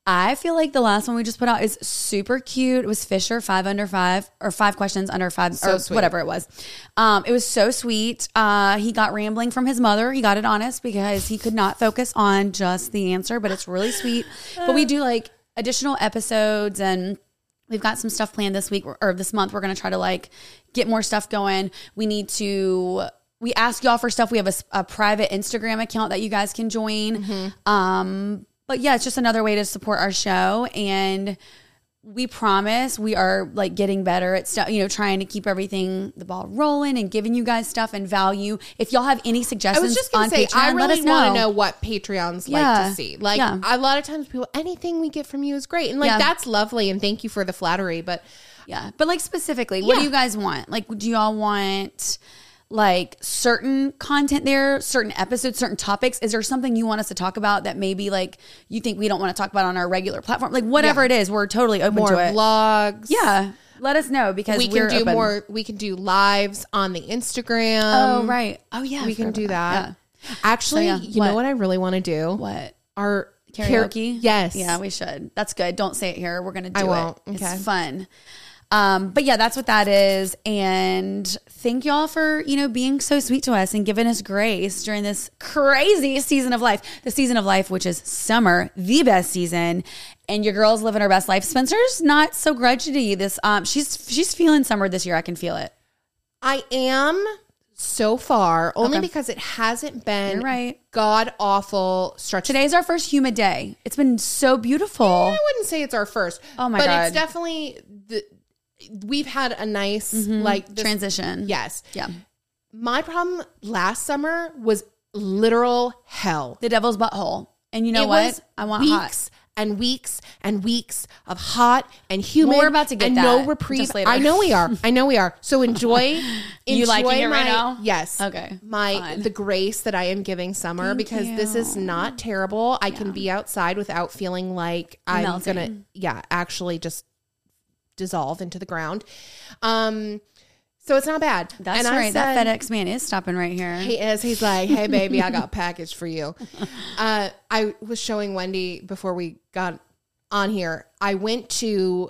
Speaker 2: I feel like the last one we just put out is super cute. It was Fisher, 5 under 5 or 5 questions under 5
Speaker 3: So
Speaker 2: or
Speaker 3: sweet.
Speaker 2: whatever it was. It was so sweet. He got rambling from his mother. He got it honest because he could not focus on just the answer, but it's really sweet. But we do like additional episodes, and we've got some stuff planned this week or this month. We're going to try to like get more stuff going. We ask y'all for stuff. We have a private Instagram account that you guys can join. But yeah, it's just another way to support our show. And we promise we are like getting better at stuff, trying to keep the ball rolling and giving you guys stuff and value. If y'all have any suggestions,
Speaker 3: I was just going to say,
Speaker 2: Patreon,
Speaker 3: I
Speaker 2: let
Speaker 3: really
Speaker 2: us
Speaker 3: want to know what Patreons like to see. Like
Speaker 2: Yeah.
Speaker 3: a lot of times people, anything we get from you is great. And like,
Speaker 2: Yeah.
Speaker 3: that's lovely. And thank you for the flattery. But
Speaker 2: Yeah. But like specifically, what do you guys want? Like, do y'all want like certain content there, certain episodes, certain topics? Is there something you want us to talk about that maybe like you think we don't want to talk about on our regular platform? Like whatever it is, we're totally open
Speaker 3: more
Speaker 2: to it.
Speaker 3: vlogs.
Speaker 2: Yeah. Let us know because
Speaker 3: We
Speaker 2: we're
Speaker 3: can do
Speaker 2: open.
Speaker 3: more. We can do lives on the Instagram.
Speaker 2: Oh, right. Oh, yeah. I
Speaker 3: We can
Speaker 2: forgot
Speaker 3: do
Speaker 2: about
Speaker 3: that. Actually,
Speaker 2: So, yeah.
Speaker 3: you
Speaker 2: What?
Speaker 3: know what I really want to do?
Speaker 2: What?
Speaker 3: Our
Speaker 2: Karaoke?
Speaker 3: Yes.
Speaker 2: Yeah, we should. That's good. Don't say it here. We're going to do
Speaker 3: I won't.
Speaker 2: it.
Speaker 3: Okay.
Speaker 2: It's fun. But yeah, that's what that is. And thank y'all for, being so sweet to us and giving us grace during this crazy season of life. The season of life, which is summer, the best season. And your girl's living her best life. Spencer's not so grudgy this. She's feeling summer this year. I can feel it.
Speaker 3: I am so far, only because it hasn't been
Speaker 2: You're right.
Speaker 3: god awful stretch.
Speaker 2: Today's our first humid day. It's been so beautiful.
Speaker 3: I wouldn't say it's our first.
Speaker 2: Oh my
Speaker 3: but
Speaker 2: God.
Speaker 3: it's definitely we've had a nice like this,
Speaker 2: Transition.
Speaker 3: Yes.
Speaker 2: Yeah.
Speaker 3: My problem last summer was literal hell.
Speaker 2: The devil's butthole. And you know
Speaker 3: It
Speaker 2: what?
Speaker 3: was
Speaker 2: I want
Speaker 3: weeks
Speaker 2: hot.
Speaker 3: and weeks and weeks of hot and humid.
Speaker 2: Well, we're about to get
Speaker 3: and
Speaker 2: that
Speaker 3: no reprieve.
Speaker 2: just later.
Speaker 3: I know we are. I know we are. So enjoy.
Speaker 2: You liking it right
Speaker 3: my-
Speaker 2: now?
Speaker 3: Yes.
Speaker 2: Okay,
Speaker 3: The grace that I am giving summer because this is not terrible. I can be outside without feeling like I'm
Speaker 2: Melting.
Speaker 3: gonna actually just dissolve into the ground. So it's not bad.
Speaker 2: That's
Speaker 3: and
Speaker 2: right. That FedEx man is stopping right here.
Speaker 3: He is. He's like, hey, baby, I got a package for you. I was showing Wendy before we got on here. I went to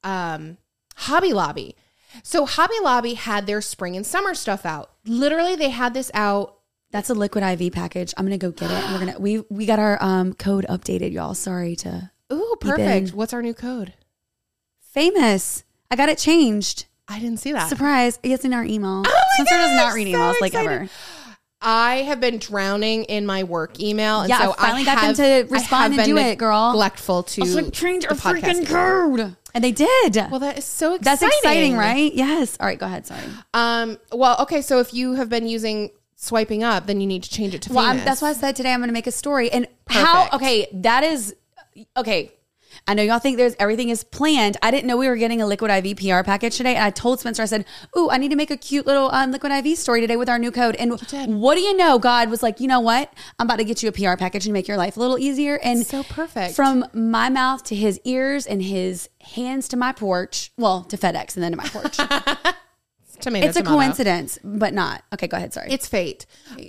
Speaker 3: Hobby Lobby. So Hobby Lobby had their spring and summer stuff out. Literally, they had this out.
Speaker 2: That's a liquid IV package. I'm gonna go get it. And we got our code updated, y'all. Sorry to
Speaker 3: Ooh,
Speaker 2: Beep
Speaker 3: perfect.
Speaker 2: in.
Speaker 3: What's our new code?
Speaker 2: famous. I got it changed.
Speaker 3: I didn't see that.
Speaker 2: Surprise! It's in our email.
Speaker 3: Oh my
Speaker 2: Spencer does
Speaker 3: gosh,
Speaker 2: not read
Speaker 3: so
Speaker 2: emails like
Speaker 3: excited.
Speaker 2: ever.
Speaker 3: I have been drowning in my work email. And
Speaker 2: Yeah,
Speaker 3: so
Speaker 2: I finally got them
Speaker 3: have-
Speaker 2: to
Speaker 3: I
Speaker 2: respond
Speaker 3: have
Speaker 2: and do
Speaker 3: been
Speaker 2: it, girl.
Speaker 3: neglectful to
Speaker 2: I was like, change
Speaker 3: the
Speaker 2: our freaking
Speaker 3: podcast.
Speaker 2: code. And they did.
Speaker 3: Well, that is so exciting.
Speaker 2: That's exciting, right? Yes. All right, go ahead. Sorry.
Speaker 3: Well, okay. So if you have been using swiping up, then you need to change it to
Speaker 2: Well,
Speaker 3: famous.
Speaker 2: that's why I said today I'm going to make a story. And
Speaker 3: Perfect.
Speaker 2: that is, okay. I know y'all think everything is planned. I didn't know we were getting a Liquid IV PR package today. And I told Spencer, I said, ooh, I need to make a cute little Liquid IV story today with our new code. And what do you know? God was like, you know what? I'm about to get you a PR package and make your life a little easier. And
Speaker 3: So perfect.
Speaker 2: From my mouth to his ears and his hands to my porch. Well, to FedEx and then to my porch.
Speaker 3: tomato.
Speaker 2: It's a coincidence, but not. Okay, go ahead. Sorry.
Speaker 3: It's fate.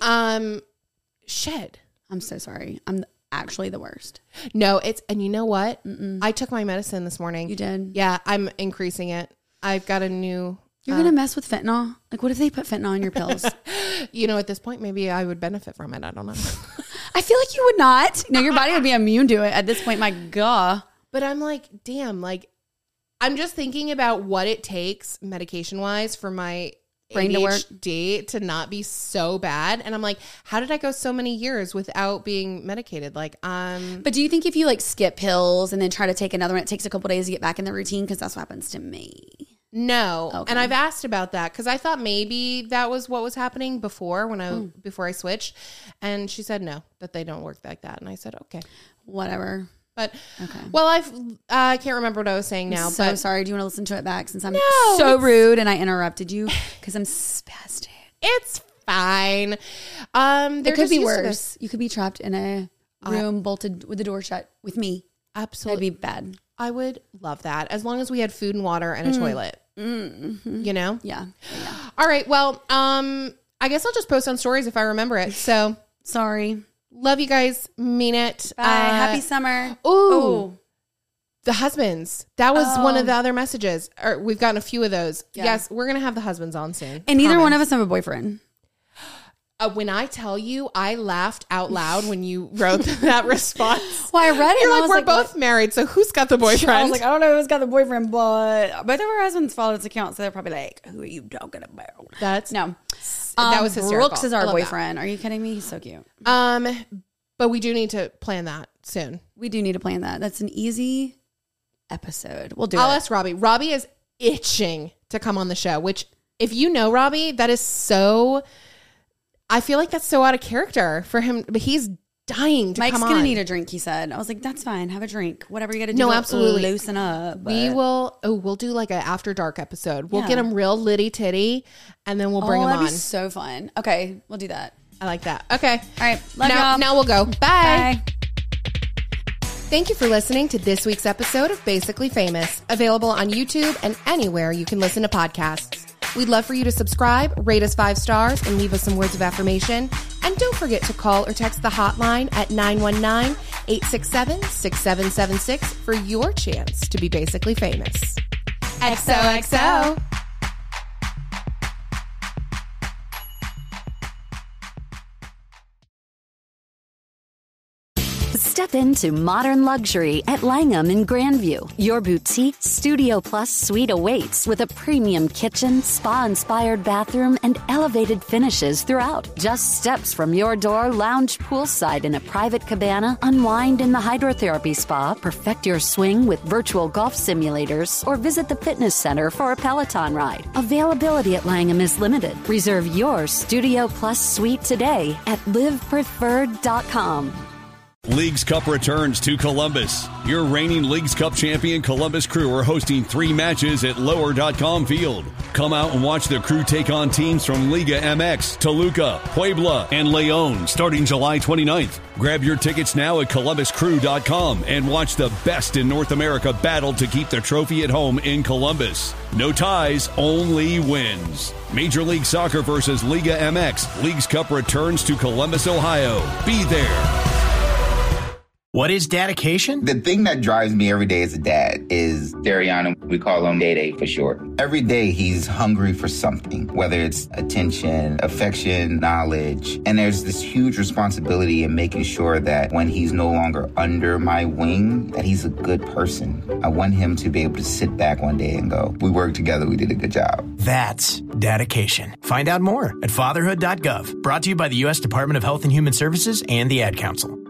Speaker 3: Shit.
Speaker 2: I'm so sorry. I'm actually the worst.
Speaker 3: No, and you know what? I took my medicine this morning.
Speaker 2: You did?
Speaker 3: Yeah, I'm increasing it. I've got a new.
Speaker 2: You're going to mess with fentanyl? Like, what if they put fentanyl in your pills?
Speaker 3: At this point, maybe I would benefit from it. I don't know.
Speaker 2: I feel like you would not. No, your body would be immune to it at this point. My God.
Speaker 3: But I'm like, damn, like, I'm just thinking about what it takes medication wise for my
Speaker 2: Brain to work.
Speaker 3: ADHD to not be so bad. And I'm like, how did I go so many years without being medicated? Like,
Speaker 2: But do you think if you like skip pills and then try to take another one, it takes a couple days to get back in the routine? Because that's what happens to me.
Speaker 3: no.
Speaker 2: Okay.
Speaker 3: And I've asked about that because I thought maybe that was what was happening before before I switched. And she said no, that they don't work like that. And I said, okay.
Speaker 2: Whatever.
Speaker 3: But,
Speaker 2: Okay.
Speaker 3: well, I can't remember what I was saying now.
Speaker 2: So
Speaker 3: but
Speaker 2: sorry. Do you want to listen to it back since I'm
Speaker 3: No,
Speaker 2: so
Speaker 3: it's-
Speaker 2: rude and I interrupted you? Because I'm spastic.
Speaker 3: it's fine.
Speaker 2: It
Speaker 3: They're
Speaker 2: could
Speaker 3: just
Speaker 2: be
Speaker 3: used to
Speaker 2: worse.
Speaker 3: this.
Speaker 2: You could be trapped in a room bolted with the door shut with me.
Speaker 3: Absolutely.
Speaker 2: That'd be bad.
Speaker 3: I would love that as long as we had food and water and a toilet. You know?
Speaker 2: Yeah.
Speaker 3: All right. Well, I guess I'll just post on stories if I remember it. So
Speaker 2: Sorry.
Speaker 3: love you guys. Mean it.
Speaker 2: Bye. Happy summer.
Speaker 3: Ooh. The husbands. That was one of the other messages. Or we've gotten a few of those.
Speaker 2: Yeah.
Speaker 3: Yes, we're going to have the husbands on soon.
Speaker 2: And neither one of us have a boyfriend.
Speaker 3: When I tell you, I laughed out loud when you wrote that response.
Speaker 2: Well, I read it.
Speaker 3: You're
Speaker 2: and I
Speaker 3: like,
Speaker 2: was
Speaker 3: we're
Speaker 2: like,
Speaker 3: both married, so who's got the boyfriend?
Speaker 2: I was like, I don't know who's got the boyfriend, but both of our husbands follow this account, so they're probably like, who are you talking about?
Speaker 3: That's
Speaker 2: No.
Speaker 3: that was hysterical.
Speaker 2: Brooks is
Speaker 3: I
Speaker 2: our
Speaker 3: love
Speaker 2: boyfriend. Are you kidding me? He's so cute.
Speaker 3: But we do need to plan that soon.
Speaker 2: We do need to plan that. That's an easy episode. We'll do
Speaker 3: I'll
Speaker 2: it.
Speaker 3: ask Robbie. Robbie is itching to come on the show, which if you know Robbie, that is so, I feel like that's so out of character for him, but he's dying to
Speaker 2: Mike's
Speaker 3: come on.
Speaker 2: going to need a drink, he said. I was like, that's fine. Have a drink. Whatever you got to do.
Speaker 3: No,
Speaker 2: to
Speaker 3: absolutely.
Speaker 2: loosen up.
Speaker 3: We
Speaker 2: but-
Speaker 3: will, we'll do like an after dark episode. We'll
Speaker 2: Yeah.
Speaker 3: get him real litty titty and then we'll bring him
Speaker 2: that'd
Speaker 3: on.
Speaker 2: be so fun. Okay, we'll do that.
Speaker 3: I like that. Okay.
Speaker 2: All right. Love
Speaker 3: now,
Speaker 2: y'all.
Speaker 3: now we'll go. Bye.
Speaker 2: Bye.
Speaker 3: Thank you for listening to this week's episode of Basically Famous, available on YouTube and anywhere you can listen to podcasts. We'd love for you to subscribe, rate us 5 stars, and leave us some words of affirmation. And don't forget to call or text the hotline at 919-867-6776 for your chance to be basically famous. XOXO.
Speaker 1: Step into modern luxury at Langham in Grandview. Your boutique Studio Plus suite awaits with a premium kitchen, spa-inspired bathroom, and elevated finishes throughout. Just steps from your door, lounge poolside in a private cabana, unwind in the hydrotherapy spa, perfect your swing with virtual golf simulators, or visit the fitness center for a Peloton ride. Availability at Langham is limited. Reserve your Studio Plus suite today at livepreferred.com.
Speaker 4: Leagues Cup returns to Columbus. Your reigning Leagues Cup champion Columbus Crew are hosting 3 matches at Lower.com Field. Come out and watch the Crew take on teams from Liga MX, Toluca, Puebla, and León starting July 29th. Grab your tickets now at ColumbusCrew.com and watch the best in North America battle to keep the trophy at home in Columbus. No ties, only wins. Major League Soccer versus Liga MX. Leagues Cup returns to Columbus, Ohio. Be there.
Speaker 5: What is dedication?
Speaker 6: The thing that drives me every day as a dad is Dariana. We call him Day Day for short. Every day he's hungry for something, whether it's attention, affection, knowledge. And there's this huge responsibility in making sure that when he's no longer under my wing, that he's a good person. I want him to be able to sit back one day and go, we worked together, we did a good job.
Speaker 5: That's dedication. Find out more at fatherhood.gov. Brought to you by the U.S. Department of Health and Human Services and the Ad Council.